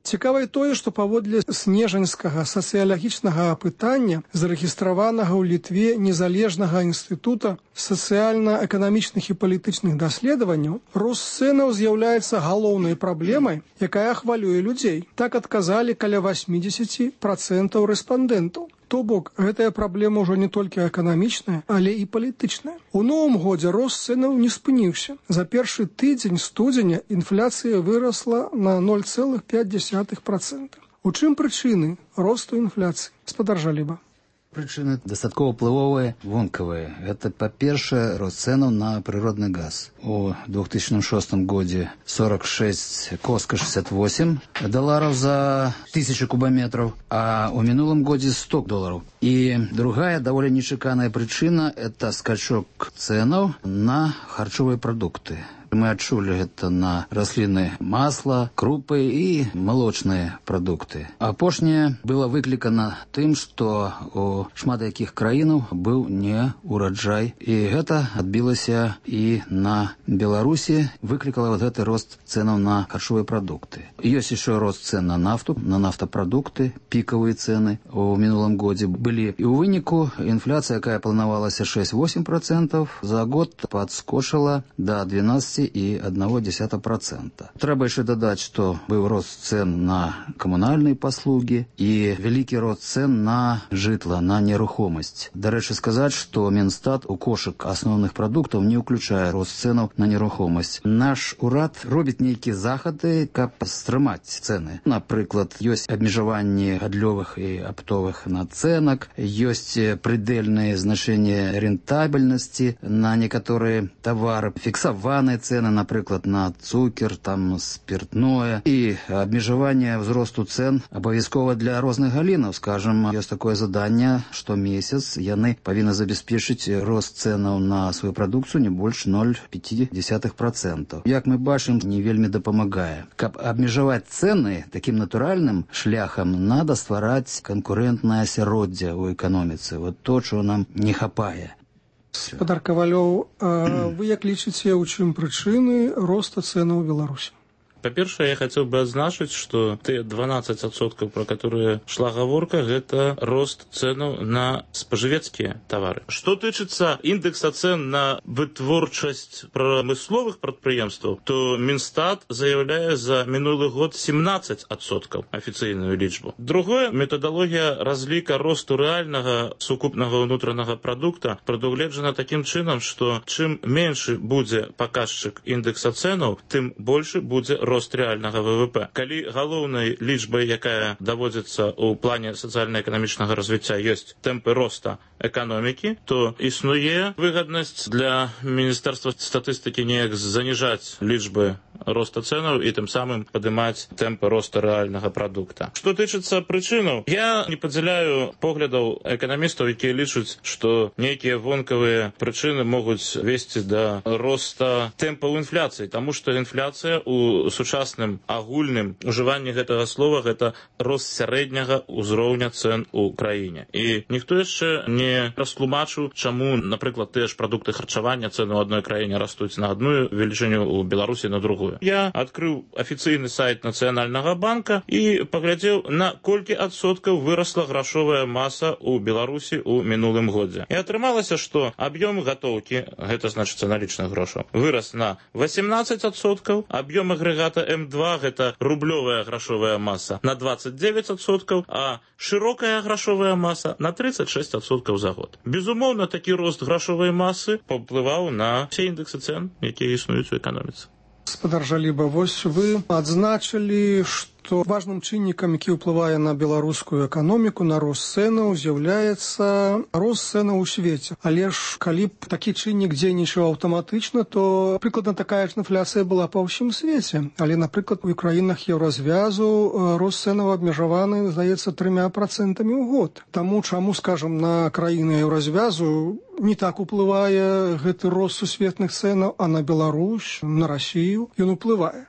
Цікава і тое, што паводле снежаньскага сацыялагічнага апытання, зарэгістраванага ў Літве незалежнага інстытута сацыяльна-эканамічных і палітычных даследаванняў, рост цэнаў з'яўляецца галоўнай праблемай, якая хвалюе людзей. Так адказалі каля восемьдесят процентов рэспандэнтаў. То бок, гэтая праблема ўжо не толькі эканамічная, але і палітычная. У новым годзе рост цэнаў не спыніўся. За першы тыдзень студзеня інфляцыя вырасла на ноль целых пять десятых процента. У чым прычыны росту інфляцыі? Спадар Жаліба. Причины достатково плывовые, вонковые. Это, по-перше, рост ценов на природный газ. У две тысячи шестом году сорок шесть коска шестьдесят восемь долларов за тысячу кубометров, а у минулом году сто долларов. И другая довольно нечеканная причина – это скачок ценов на харчовые продукты. Мы отчули это на рослинное масло, крупы и молочные продукты. Апошняе было выкликано тем, что у шмат яких краинов был не ураджай. И это отбилось и на Беларуси, выкликало вот этот рост ценов на харчовые продукты. Есть еще рост цен на нафту, на нафтопродукты, пиковые цены в минулом году были. И у вынику инфляция, какая планировалась шесть-восемь процентов, за год подскочила до двенадцати и одного десятого процента. Треба еще додать, что был рост цен на коммунальные послуги и великий рост цен на житло, на нерухомость. До речи сказать, что Минстат у кошек основных продуктов не включая рост ценов на нерухомость. Наш урад робит некие заходы, как стрымать цены. Например, есть обмежевание гадлёвых и оптовых наценок, есть предельные значения рентабельности на некоторые товары, фиксованные цены, например, на цукер, там, спиртное, и обмежевание взросту цен обовязково для разных галинов. Скажем, есть такое задание, что месяц яны повинны забеспечить рост ценов на свою продукцию не больше ноль целых пять десятых процента. Як мы бачим, не вельми допомагає. Каб обмежевать цены таким натуральным шляхом, надо стварать конкурентное асяроддзе у экономицы. Вот то, что нам не хапае. Спадар Кавалёў, вы як лічыце, у чым прычыны роста цэнаў у Беларусі? По-першае, я хотел бы адзначыць, что те двенадцать процентов, про которые шла гаворка, это рост ценаў на спажывецкія товары. Что тычыцца индекса цен на вытворчасць прамысловых прадпрыемстваў, то Минстат заявляе за минулый год семнадцать процентов официальную лічбу. Другое, методология разлика росту реального сукупнага ўнутранага продукта прадугледжана таким чынам, что чым меньше будзе паказчык индекса ценаў, тым больше будзе рост реальнага ВВП. Калі галоўнай лічбай, якая даводзіцца ў плане сацыяльна-эканамічнага развіцця, ёсць тэмпы роста эканомікі, то існуе выгаднасць для Міністэрства статыстыкі неяк заніжаць лічбы роста цэнаў і тым самым падымаць тэмпы роста рэальнага прадукта. Што тычыцца прычынаў, я не падзяляю поглядаў эканамістаў, якія лічаць, што нейкія вонкавыя прычыны могуць весці да роста тэмпаў інфляцыі, таму што інфляцыя у сучасным агульным ужыванні гэтага слова гэта рост сярэдняга ўзроўня цэн у краіне. І ніхто яшчэ не растлумачыў, чаму, напрыклад, тыя ж прадукты харчавання цэны ў адной краіне растуць на адну велічыню, у Беларусі на другую. Я адкрыў афіцыйны сайт Нацыянальнага банка і паглядзеў, на колькі адсоткаў вырасла грашовая маса ў Беларусі ў мінулым годзе. І атрымалася, што аб'ём гатоўкі, гэта значыцца налічных грошаў, вырас на восемнадцать процентов, аб'ём агрэгата эм два, гэта рублёвая грашовая маса, на двадцать девять процентов, а шырокая грашовая маса на тридцать шесть процентов за год. Безумоўна, такі рост грашовай масы паўплываў на все індексы цен, якія існуюць у эканоміцы. Спадар Жаліба, вось вы адзначылі, што важным чыннікам, які ўплывае на беларускую эканоміку, на рост цэнаў, з'яўляецца рост цэнаў у свеце. Але ж калі б такі чыннік дзейнічаў аўтаматычна, то прыкладна такая ж інфляцыя была па ўсім свеце. Але, напрыклад, у краінах еўразвязу рост цэнаў абмежаваны, здаецца, трымя працэнтамі ў год. Таму чаму, скажам, на краіны еўразвязу не так уплывае гэты рост сусветных цэнаў, а на Беларусь, на Расію ён уплывае.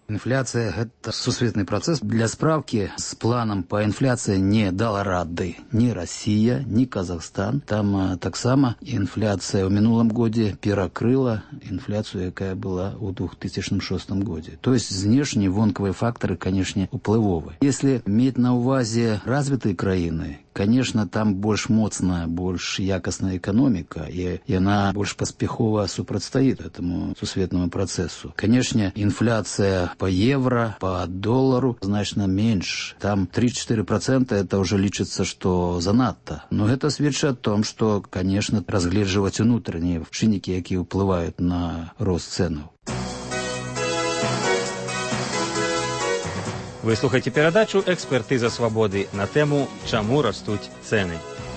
Инфляция – это сусветный процесс. Для справки, с планом по инфляции не дала рады ни Россия, ни Казахстан. Там так само инфляция в минулом году перекрыла инфляцию, якая была у две тысячи шестом году. То есть внешние вонковые факторы, конечно, уплывовые. Если иметь на увазе развитые краины, конечно, там больш моцная, больш якасная экономика, и, и она больш паспяхова супрацьстаіць этому сусветному процессу. Конечно, инфляция по евро, по доллару значно меньше. Там три-четыре процента это уже лічыцца, что занадто. Но это сведчыць о том, что, конечно, разгледжваць внутренние чыннікі, якія уплывают на рост ценаў. Вы слухаеце перадачу «Экспертыза свабоды» на тему «Чаму растуць цэны».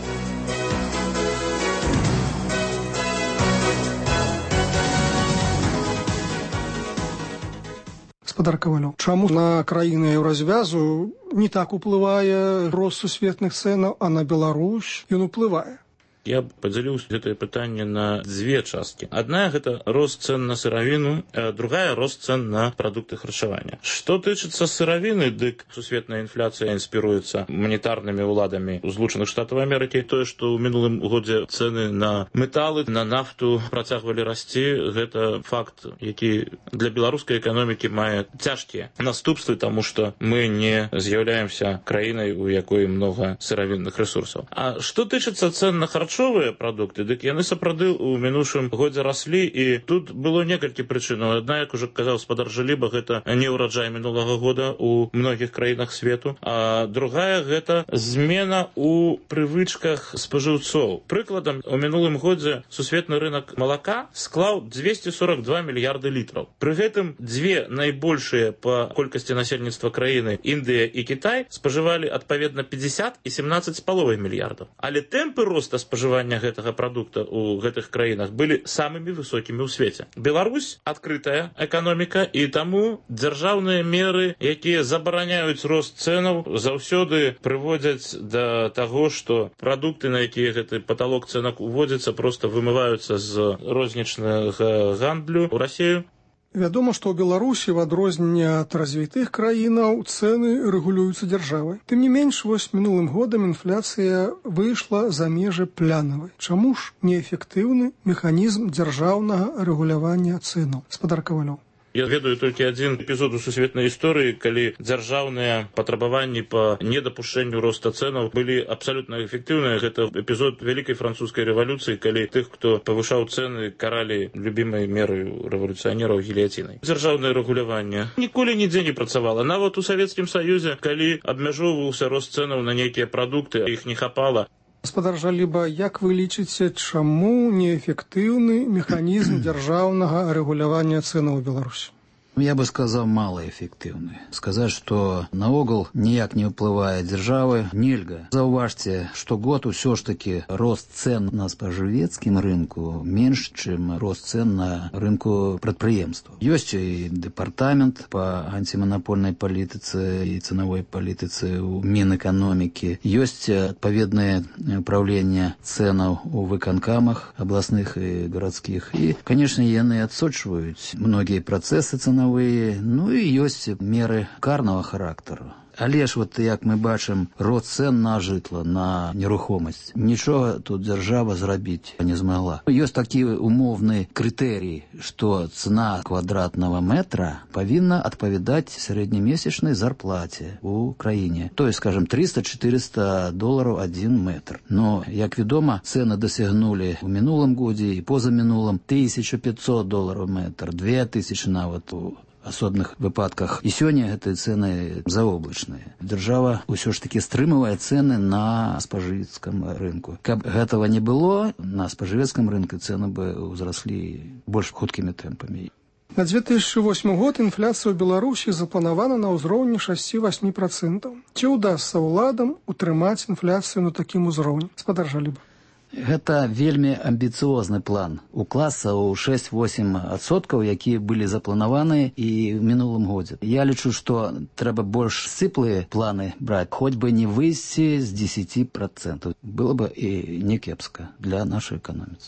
Гаспадар Кавалёў, чаму на краіны еўразвязу не так уплывае рост сусветных цэнаў, а на Беларусь ён уплывае? Я подзяліў гэтае пытанне на дзве часткі. Адна гэта рост цен на сыравіну, а другая рост цен на прадукты харчавання. Што тычыцца сыравіны, дык сусветная інфляцыя інспіруецца манетарнымі ўладамі Злучаных Штатаў Амерыкі. Тое, што ў мінулым годзе цэны на металы, на нафту працягвалі расці, гэта факт, які для беларускай эканомікі мае цяжкія наступствы, таму што мы не з'яўляемся краінай, у якой многа сыравінных ресурсаў. А што тычыцца цен на харчаванне, продукты, дык яны сапраўды ў мінушым годзе раслі, і тут было некалькі прычынаў. Адна, як ужо казаў гаспадар Жыліба, гэта не ўраджай мінулага года ў многіх краінах свету, а другая гэта змена ў прывычках спажыўцоў. Прыкладам, у мінулым годзе сусветны рынок малака склаў дзвесце сорок два мільярды літраў. Пры гэтым дзве найбольшыя па колькасці насельніцтва краіны, Індыя і Кітай, спажывалі адпаведна пятьдесят і семнадцать з паловай мільярдаў. Але тэмпы роста спажывання гэтага прадукта ў гэтых краінах былі самымі высокімі ў свеце. Беларусь адкрытая эканоміка, і таму дзяржаўныя меры, якія забараняюць рост цэнаў, заўсёды прыводзяць да таго, што прадукты, на якія гэты паталок цэнак уводзіцца, проста вымываюцца з рознічнага гандлю ў Расію. Вядома, што ў Беларусі, в адрозненне ад развітых краінаў, цэны рэгулююцца дзяржавай. Тым не менш, вось мінулым годам інфляцыя выйшла за межы планавай. Чаму ж неэфектыўны механізм дзяржаўнага рэгулявання цэнаў? Гаспадар Кавалёў. Я ведаю толькі адзін эпізод у сусветнай історыі, калі дзяржаўныя патрабаванні па недапушчэнню роста цэнаў былі абсалютна эфектыўныя. Гэта эпізод вялікай французскай рэвалюцыі, калі тых, хто павышаў цэны, каралі любімай мерай рэвалюцыянераў гільятінай. Дзяржаўнае рэгуляванне ніколі нідзе не працавала. Нават у Савецкім Саюзе, калі абмяжоўваўся рост цэнаў на нейкія прадукты, іх не хапала. Гаспадар Жаліба, як вы лічыце, чаму неэфектыўны механізм дзяржаўнага рэгулявання цэнаў у Беларусі? Я бы сказал, малоэффективны. Сказать, что наогул ніяк не ўплывае дзяржавы, нельга. Заўважце, што год усё ж таки рост цен на спажывецкім рынку менш, чым рост цен на рынку прадпрыемстваў. Ёсць і дэпартамент па антиманапольнай палітыцы і цэнавой палітыцы ў Мінэканомікі. Ёсць адпаведнае ўпраўленне цэнаў у выканкамах абласных і гарадскіх. І, конечно, яны адсочваюць многія працэсы цэнавыя. Ну і ёсць меры карнага характару. Але ж, вот, як мы бачым, рост цен на жытла, на нерухомасць, нічога тут дзяржава зрабіць не змагла. Ёсць такі умоўны крытэрій, што цена квадратнага метра павінна адпавядаць сярэднемесячнай зарплаце ў краіне. То есть, скажем, триста-четыреста долараў адзін метр. Но, як вядома, цэны дасягнулі ў мінулым годзе і позамінулым тысяча пятьсот долараў метр, две тысячи нават у асобных выпадках. І сёння гэтыя цэны заоблачныя. Дзяржава ўсё ж такі стрымывае цэны на спажывецкам рынку. Каб гэтага не было, на спажывецкам рынку цэны бы ўзраслі больш хуткімі тэмпамі. На две тысячи восьмы год інфляцыя ў Беларусі запланавана на ўзроўні шэсць-восемь процентаў. Ці ўдасца ўладам утрымаць інфляцыю на такім узроўні? Гаспадар Жаліба. Гэта вельмі амбіцыозны план. Укласся ў шэсць-восемь адсоткаў, якія былі запланаваны і ў мінулым годзе. Я лічу, што трэба больш сціплыя планы браць, хоць бы не выйсці з дзесяці процентаў. Было бы і не кепска для нашай эканоміцы.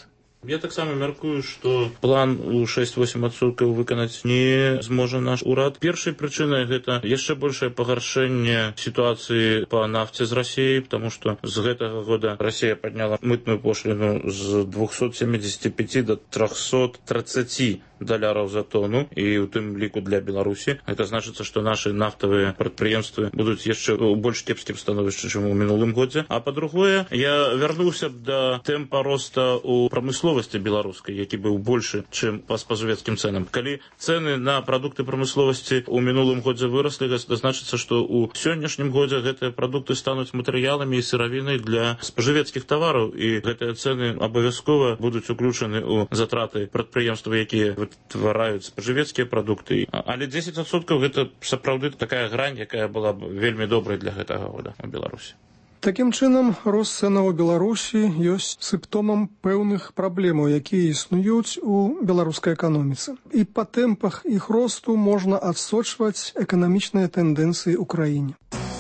Я так само мяркую, што план у шэсць-восем адсоткаў выканаць не зможа наш урад. Першай прычынай гэта яшчэ большае пагаршэнне сітуацыі па нафце з Расіяй, потому што з гэтага года Расія падняла мытную пошліну з двухсот семидесяти пяти до трехсот тридцати даляраў за тону, і ў тым ліку для Беларусі. Гэта значыцца, што нашы нафтавыя прадпрыемствы будуць яшчэ ў больш кепскім становішчы, чым у мінулым годзе. А па-другое, я вярнуўся б да тэмпа роста ў прамысловасці беларускай, які быў большы, чым па спажывецкім цэнам. Калі цэны на прадукты прамысловасці ў мінулым годзе выраслі, гэта значыцца, што ў сённяшнім годзе гэтыя прадукты стануць матэрыяламі і сыравінай для спажывецкіх тавараў, і гэтыя цэны абавязкова будуць уключаны ў затраты прадпрыемстваў, якія вытвараюць спажывецкія прадукты. Але дзесяць адсоткаў гэта сапраўды такая грань, якая была б вельмі добрай для гэтага года у Беларусі. Такім чынам, рост цэнаў у Беларусі ёсць сімптомам пэўных праблемаў, якія існуюць у беларускай эканоміцы. І па тэмпах іх росту можна адсочваць эканамічныя тэндэнцыі ў краіне.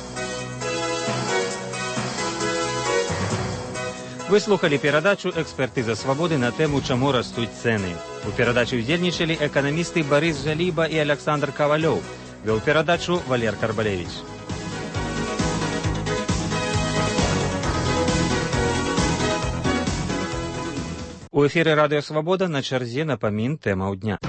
Вы слухали перадачу «Экспертыза свабоды» на тэму «Чаму растуць цэны». У перадачы ўдзельнічалі эканамісты Барыс Жаліба і Александр Кавалёў. Вёў перадачу Валер Карбалевич. У эфіры «Радыё Свабода» на чарзе напамін тэмаў дня.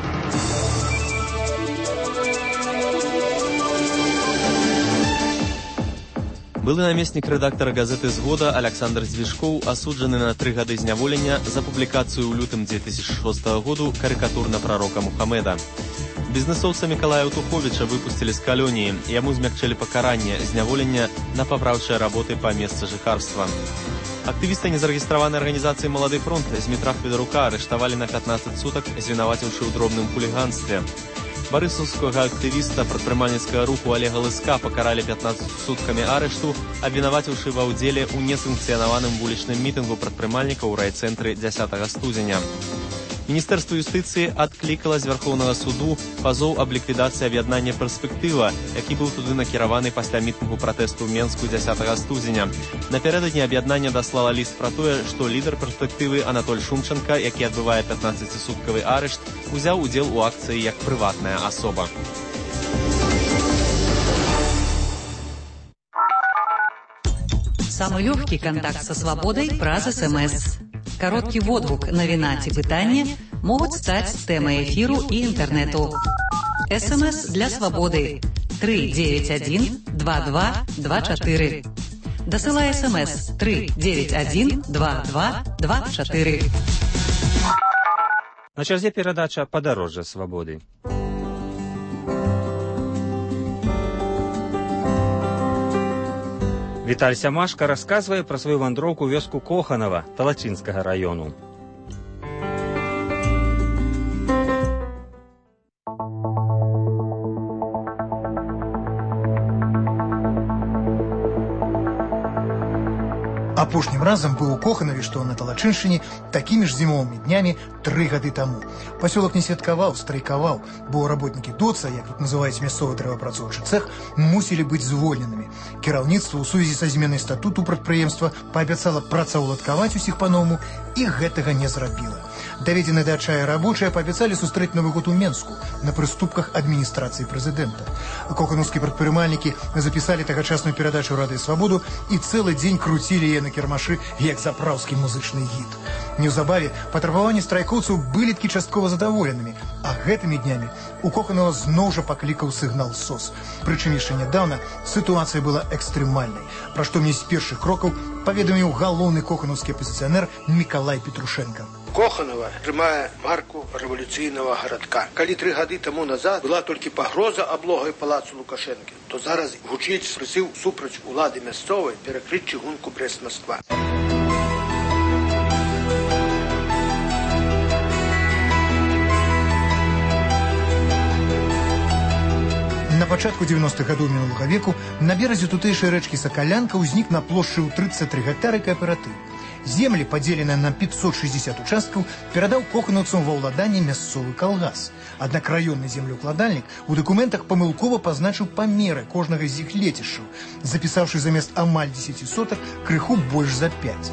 Былы намеснік рэдактара газеты «Згода» Александр Звішкоў асуджаны на тры гады зняволення за публікацыю ў лютым две тысячи шостага году карыкатур на прарока Мухаммеда. Бізнесоўца Мікалая Туховіча выпусцілі з калоніі, яму змякчылі пакаранне зняволення на папраўчыя работы па месцы жыхарства. Актывіста незарэгістраванай арганізацыі «Малады фронт» Змітра Федарука арыштавалі на пятнадцать сутак, звінаваціўшы ў дробным хуліганстве. Барысаўскага актывіста прадпрымальніцкага руху Олега Лыска пакаралі пятнаццатью суткамі арышту, абвінаваціўшы ва ўдзеле ў несанкцыянаваным вулічным мітынгу прадпрымальніка ў райцэнтры дзясятага студзеня. Міністэрства юстыцыі адклікала з Вярхоўнага суду пазоў аб ліквідацыі аб'яднання «Перспектыва», які быў туды накіраваны пасля мітынгу пратэсту ў Менску дзясятага студзеня. Напярэдадні аб'яднання даслала ліст пра тое, што лідар «Перспектывы» Анатоль Шумченка, які адбывае пятнаццацісуткавы арышт, узяў удзел у акцыі як прыватная асоба. Самый легкий контакт со свободой праз СМС. Короткий водгук, навіна ці пытанне могуць стаць тэмай эфіру і інтэрнэту. СМС для свабоды три девять один два два два четыре. Дасылай СМС три девять один два два два четыре. На чарзе перадача «Падарожжа свабоды». Віталь Сямашка расказвае пра сваю вандроўку ў вёску Коханова Талачынскага раёну. Апошнім разам быў у Коханове, што на Талачыншчыне, такімі ж зімовымі днямі тры гады таму. Пасёлак не святкаваў, страйкаваў, бо работнікі ДОЦа, як тут называюць мясцовы дрэваапрацоўчы цэх, мусілі быць звольненымі. Кіраўніцтва ў сувязі са зменай статуту прадпрыемства паабяцала працаўладкаваць усіх па-новаму і гэтага не зрабіла. Даведзены да адчаю рабочыя паабяцалі сустрэць Новы год у Менску на прыступках адміністрацыі прэзідэнта. Коханаўскія прадпрымальнікі запісалі тагачасную перадачу «Радыё Свабоду» і цэлы дзень круцілі яе на кірмашы як запраўскі музычны гід. Неўзабаве патрабаванні страйкоўцаў былі ткі часткова задаволенымі, а гэтымі днямі у Коханова зноў жа паклікаў сігнал СОС. Прычым яшчэ нядаўна сітуацыя была экстрэмальнай, пра што мне з першых крокаў паведаміў галоўны коханаўскі апазіцыянер Мікалай Петрушенко. Коханова трымае марку рэвалюцыйнага гарадка. Калі тры гады таму назад была толькі пагроза аблогай палацу Лукашэнкі, то зараз гучыць прызыў супраць улады мясцовай перакрыць чыгунку Брэст-Масква. На пачатку дзевяностых гадоў мінулага веку на беразе тутэйшай рэчкі Сакалянка ўзнік на плошчы ў тридцать три гектары кааператыў. Землі, падзеленыя на пятьсот шестьдесят участкаў, перадаў коханаўцам ва ўладанне мясцовы калгас. Аднак раённы землеўкладальнік у дакументах памылкова пазначыў памеры кожнага з іх лецішчаў, запісаўшы замест амаль десяти сотак крыху больш за пять.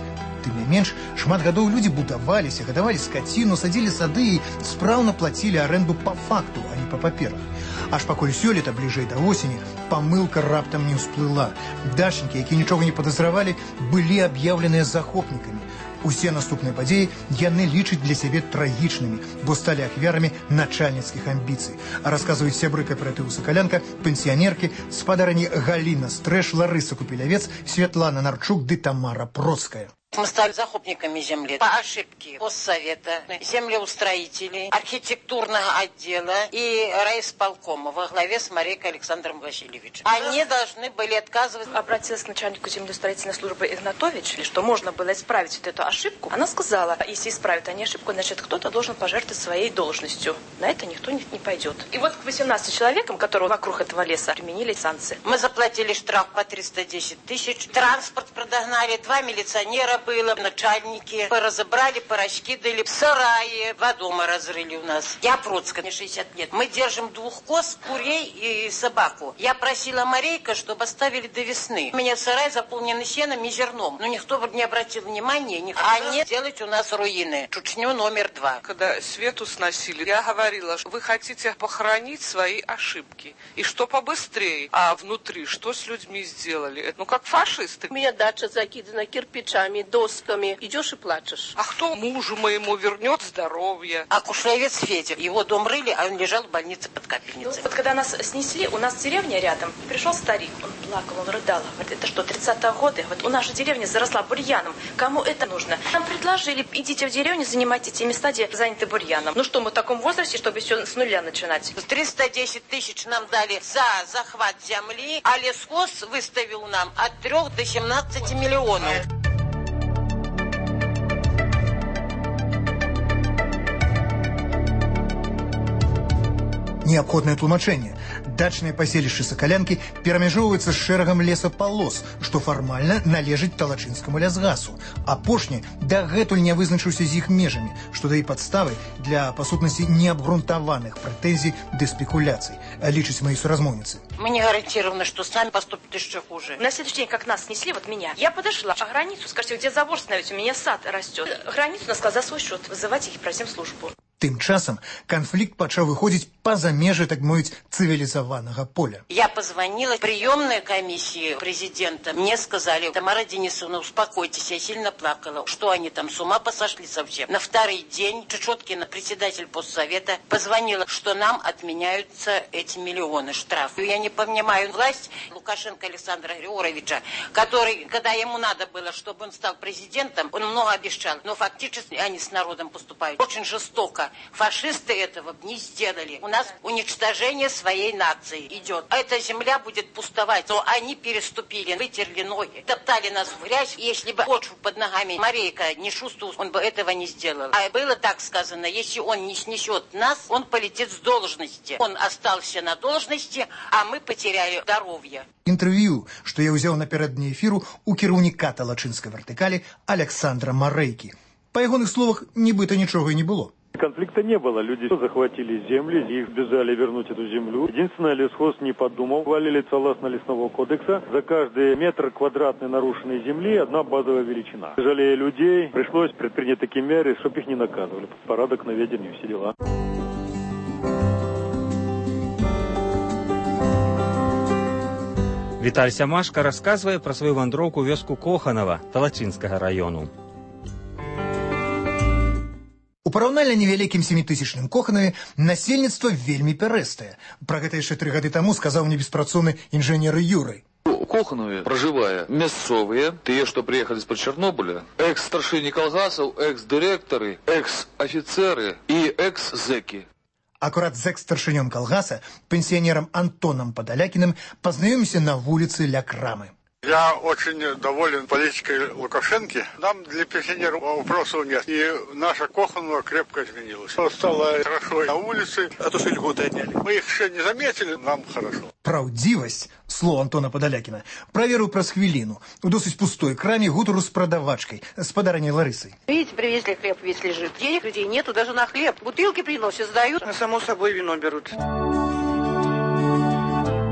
тым не менш, шмат гадоў людзі будаваліся, гадавалі скаціну, садзілі сады і спраўна плацілі арэнду па факту, а не па паперах. Аж пакуль сёлета, бліжэй да осені, памылка раптам не ўсплыла. Дачнікі, якія нічога не падазравалі, былі аб'яўленыя захопнікамі. Усе наступныя падзеі яны лічаць для сябе трагічнымі, бо сталі ахвярамі начальніцкіх амбіцый. А расказваюць сябры кааператыву «Сакалянка», пенсіянеркі, спадарыні Галіна Стрэш, Ларыса Купелявец, Святлана Нарчук ды Тамара Процкая. Мы стали захопниками земли по ошибке Госсовета, землеустроителей, архитектурного отдела и райисполкома во главе с Марейкой Александром Васильевичем. Они должны были отказывать. Обратилась к начальнику землеустроительной службы Игнатович, что можно было исправить вот эту ошибку. Она сказала, если исправят они ошибку, значит, кто-то должен пожертвовать своей должностью. На это никто не, не пойдет. И вот к восемнадцати человекам, которые вокруг этого леса, применили санкции. Мы заплатили штраф по триста десять тысяч, транспорт продогнали, два милиционера было, начальники, разобрали, пораскидали, в сарае, два дома разрыли у нас. Я Процкая, мне шестьдесят лет. Мы держим двух коз, курей и собаку. Я просила Марейка, чтобы оставили до весны. У меня сарай заполнен сеном и зерном. Но никто не обратил внимания. Никто... Они делают у нас руины. Чучню номер два. Когда Свету сносили, я говорила, что вы хотите похоронить свои ошибки. И что побыстрее. А внутри, что с людьми сделали? Ну, как фашисты. У меня дача закидана кирпичами, досками. Идешь и плачешь. А кто мужу моему вернет здоровье? А Кушлевец Федя. Его дом рыли, а он лежал в больнице под капельницей. Ну, вот когда нас снесли, у нас деревня рядом. Пришел старик, он плакал, он рыдал. Говорит, это что, тридцатые годы? Вот у нас же деревня заросла бурьяном. Кому это нужно? Нам предложили, идите в деревню, занимайте те места, где заняты бурьяном. Ну что, мы в таком возрасте, чтобы все с нуля начинать? триста десять тысяч нам дали за захват земли, а лесхоз выставил нам от трёх до семнадцати миллионов. Неабходнае тлумачэнне. Дачныя паселішчы Сакалянкі перамяжоўваюцца з шэрагам лесапалос, што фармальна належыць Талачынскаму лясгасу. Апошні дагэтуль не вызначыўся з іх межамі, што дае падставы для, па сутнасці, неабгрунтаваных прэтэнзій ды спекуляцый, лічаць мои соразмовницы. Мы не гарантированы, что с нами поступит еще хуже. На следующий день, как нас снесли, вот меня, я подошла, а границу, скажите, где забор ставить, у меня сад растет. Границу нас сказала за свой счет, вызывать их и просим службу. Тым часам канфлікт пачаў выходзіць па-за межы, так мовіць, цывілізаванага поля. Я позвонила в приемную комиссию президента. Мне сказали, Тамара Денисовна, успокойтесь, я сильно плакала. Что они там, с ума посошли совсем? На второй день Чечеткина, председатель постсовета, позвонила, что нам отменяются эти миллионы штрафов. Я не понимаю власть Лукашенко Александра Григорьевича, который, когда ему надо было, чтобы он стал президентом, он много обещал. Но фактически они с народом поступают очень жестоко. Фашисты этого не сделали. У нас уничтожение своей нации идет. А эта земля будет пустовать. Но они переступили, вытерли ноги, топтали нас в грязь. И если бы почву под ногами Марейка не чувствовал, он бы этого не сделал. А было так сказано, если он не снесет нас, он полетит с должности. Он остался на должности, а мы потеряли здоровье. Інтэрв'ю, што я ўзяў напярэдадні эфіру у кіраўніка талачынскай вертыкалі Александра Марейкі. Па ягоных словах, нібыта нічога і не было. Конфликта не было. Люди захватили земли, их бежали вернуть эту землю. Единственное, лесхоз не подумал. Валили согласно лесного кодекса. За каждый метр квадратной нарушенной земли одна базовая величина. Жалея людей, пришлось предпринять такие меры, чтобы их не наказывали. Порядок наведен и все дела. Віталь Сямашка расказвае пра сваю вандроўку ў вёску Коханова Талачынскага раёну. У параўнальна невялікім сямітысячным Коханаве насельніцтва вельмі пярэстае. Пра гэта яшчэ тры гады таму сказаў мне беспрацоўны інжынер Юрый. У Коханове проживае мясцовыя, тыя, што прыехалі з-пад Чарнобыля, экс-старшыні калгасаў, экс-дырэктары, экс-афіцэры і экс-зэкі. Акурат з экс-старшынём калгаса, пенсионером Антоном Подолякиным, познаёмся на улице ля Крамы. Я очень доволен политикой Лукашенко. Нам для пенсионеров вопросов нет. И наша Коханова крепко изменилась. Стало хорошо на улице, а то, что льготы отняли. Мы их еще не заметили, нам хорошо. Праўдзівасць, слово Антона Подолякина, проверил праз хвилину. У досыць пустой краме гутару с продавачкой, с подараней Ларысой. Видите, привезли хлеб, весь лежит. Денег людей нету даже на хлеб. Бутылки приносят, сдают, а само собой вино берут.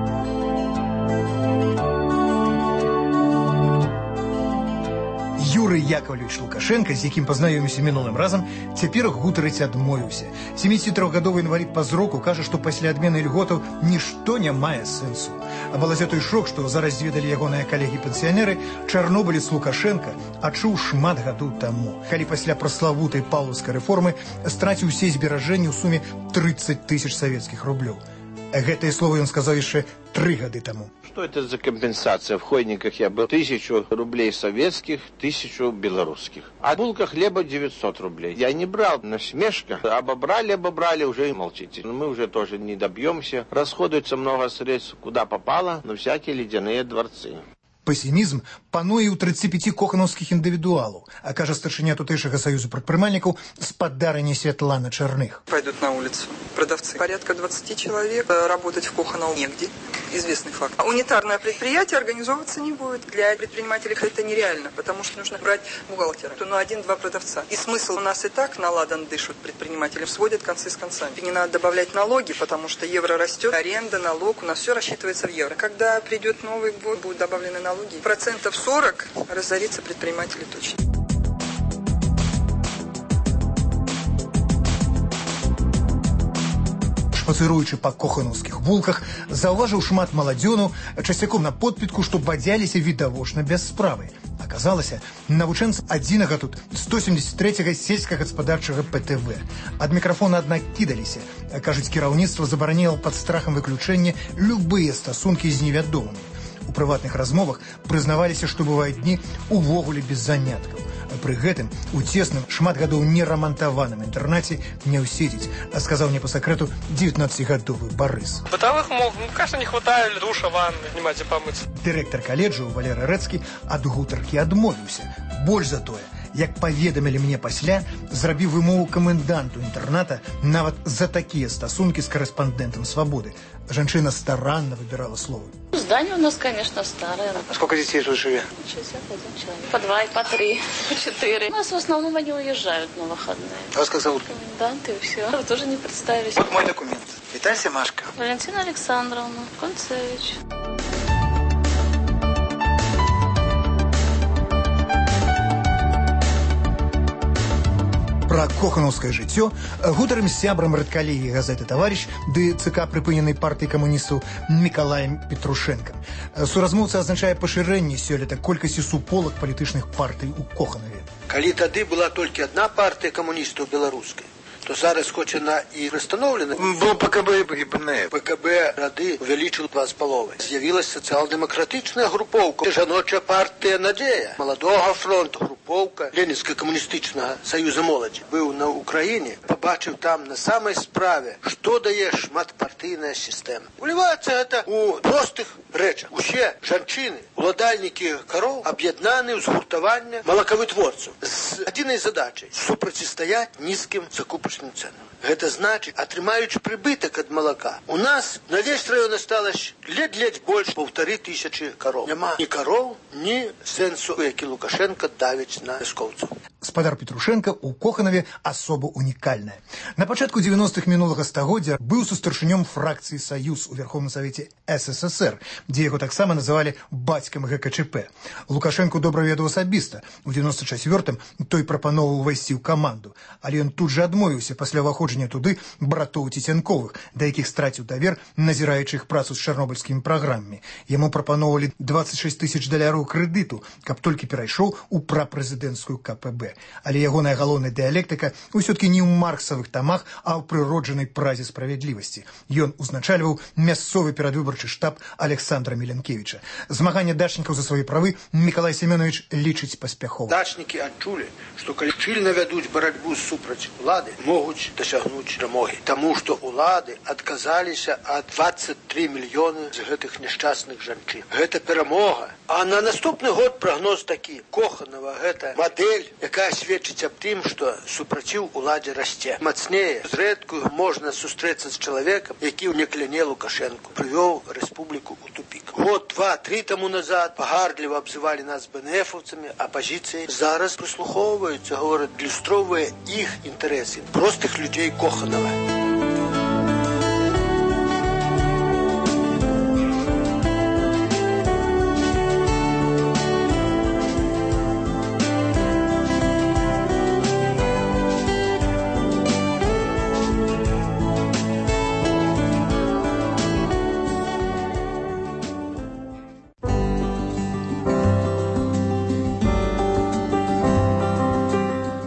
Юрый Юрий Яковлевич Лукашенко, з яким познаёміўся мінулым разам, цяпер гутарыць адмовіўся. семидесятитрёхгадовы інвалід па зроку кажа, што пасля адмены льготаў нішто не мае сэнсу. А балазе той шок, што зараз зведалі ягоныя калегі-пенсіянеры, чарнобылец Лукашенко адчуў шмат гадоў таму, калі пасля праславутай паўлаўскай рэформы страціў усе зберажэнні ў суме тридцать тысяч савецкіх рублёў. Гэтые слова он сказал еще три года тому. Что это за компенсация? В Хойниках я был тысячу рублей советских, тысячу белорусских. А булка хлеба девятьсот рублей. Я не брал, насмешка. Обобрали, обобрали, уже и молчите. Но мы уже тоже не добьемся. Расходуется много средств, куда попало, на всякие ледяные дворцы. Пессимизм пануе ў тридцати пяти кохановских индивидуалов, а кажа старшыня тутейшага союза предпринимальников спадарыня Светлана Черных. Пойдут на улицу продавцы. Порядка двадцати человек. Работать в Коханово негде. Известный факт. Унитарное предприятие организовываться не будет. Для предпринимателей это нереально, потому что нужно брать бухгалтера. Ну, один-два продавца. И смысл у нас и так наладан дышат предприниматели, сводят концы с концами. И не надо добавлять налоги, потому что евро растет, аренда, налог, у нас все рассчитывается в евро. Когда придет Новый год, будут добавлены налоги. Процентов сорок разорится предприниматели точно. Шпацыруючы па коханаўскіх вулках, заўважыў шмат маладзёну, часцяком на подпітку, што бадзяліся відавочна без справы. Аказалася, навучэнцы адзінага тут сто семьдесят третьего сельскагаспадарчага П Т В. Ад мікрафона, аднак, кідаліся. Кажуць, кіраўніцтва забараніла пад страхам выключэння любыя стасункі з невядомымі. У прыватных размовах прызнаваліся, што бываюць дні увогуле без заняткаў. Пры гэтым у цесным, шмат гадоў нерамантаваным інтэрнаце не ўседзіць, сказаў мне па сакрэту девятнадцатигадовы Барыс. Бытовых мог, ну, конечно, не хватает душа, ванны, снимать и помыться. Дырэктар каледжу Валерый Рэцкі ад гутаркі адмовіўся. Больш за тое, як паведамілі мне пасля, зрабіў вымову каменданту інтэрната нават за такія стасункі з корэспандэнтам «Свободы». Женщина старанно выбирала слово. Здание у нас, конечно, старое. А сколько детей тут живет? шестьдесят один человек. По два, и по три, по четыре. У нас в основном они уезжают на выходные. А вас как зовут? Комендант и все. Вы тоже не представились. Вот мой документ. Виталия Машка. Валентина Александровна Концевич. Пра коханаўскае жыццё гутарым з сябрам рэдкалегіі газеты «Таварыш» ды ЦК прыпыненай партыі камуністаў Мікалаем Петрушэнкам. Суразмоўца азначае пашырэнне сёлета колькасці суполак палітычных партый у Коханаве. Калі тады была толькі адна партыя камуністаў беларускай, то зараз хоць яна і прыстаноўлена, бо ПКБ і ПНФ. ПКБ рады увялічыў два з паловай. З'явілась сацыял-дэмакратычная групоўка, жаночая партыя «Надзея», маладога фронту групоўка Ленінска-камуністычнага саюза моладзі. Быў на Украіне, пабачыў там на самай справе, што дае шматпартыйная сістэма. Уліваецца гэта у простых рэчах. Усе жанчыны, уладальнікі кароў аб'яднаны ў згуртаванне малакавытворцаў з адзінай задачай супрацьстаяць нізкім закупачным ценам. Гэта значыць, атрымаючы прыбытак ад малака. У нас на весь раён осталось ледь-ледь больш паўтары тысячы кароў. Няма ні кароў, ні сэнсу, які Лукашенко давіць на вяскоўцаў. Спадар Петрушенко у Коханаве асоба унікальная. На пачатку девяностых мінулага стагоддзя быў сустарчынём фракцыі «Саюз» у Верховным Савеце С С С Р, дзе яго таксама называлі бацькам Г К Ч П. Лукашенко добра ведаў асабіста. У девяносто четвёртым той прапановаў увайсці ў каманду, але ён тут жа адмовіўся пасля ўваходжання туды братоў Цецянковых, да якіх страціў давер, назіраючы іх працу з чарнобыльскімі праграмамі. Яму прапаноўвалі двадцать шесть тысяч даляраў крэдыту, каб толькі перайшоў у прапрэзідэнцкую К П Б. Але ягоная галоўная дыялектыка ўсё-ткі не ў марксавых тамах, а ў прыроджанай празе справядлівасці. Ён узначальваў мясцовы перадвыбарчы штаб Александра Міленкевіча. Змаганне дачнікаў за свае правы Мікалай Семёнович лічыць паспяхова. Дачнікі адчулі, што калі шчыльна вядуць барацьбу супраць улады, могуць дасягнуць перамогі. Таму што улады адказаліся ад двадцать три мільёны з гэтых няшчасных жанчын. Гэта перамога. А на наступны год прагноз такі. Коханава гэта мадэль, якая сведчыць аб тым, што супраціў уладзе расце. Мацнее, зрэдку можна сустрэцца з чалавекам, які ў некляне Лукашенко прывёў рэспубліку ў тупік. Год, два, три таму назад пагардліва абзывалі нас БНФаўцамі, апазіцыяй. Зараз прыслухоўваюцца, говорят, ілюстроўвае іх інтарэсы простых людзей Коханава.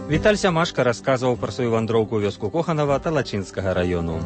Віталь Сямашка расказваў пра сваю вандроўку ў вёску Коханава Талачынскага раёну.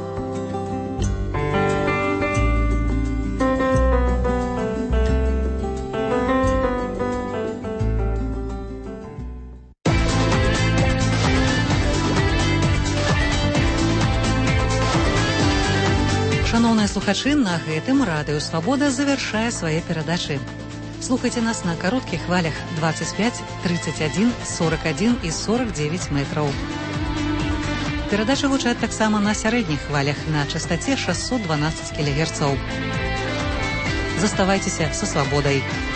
Шановныя слухачы, на гэтым радыё Свабода завяршае свае перадачы. Слухайце нас на кароткіх хвалях двадцать пять, тридцать один, сорок один і сорок девять метраў. Перадачы гучаць таксама на сярэдніх хвалях на частаце шестьсот двенадцать кілогерцаў. Заставайцеся са Свабодай.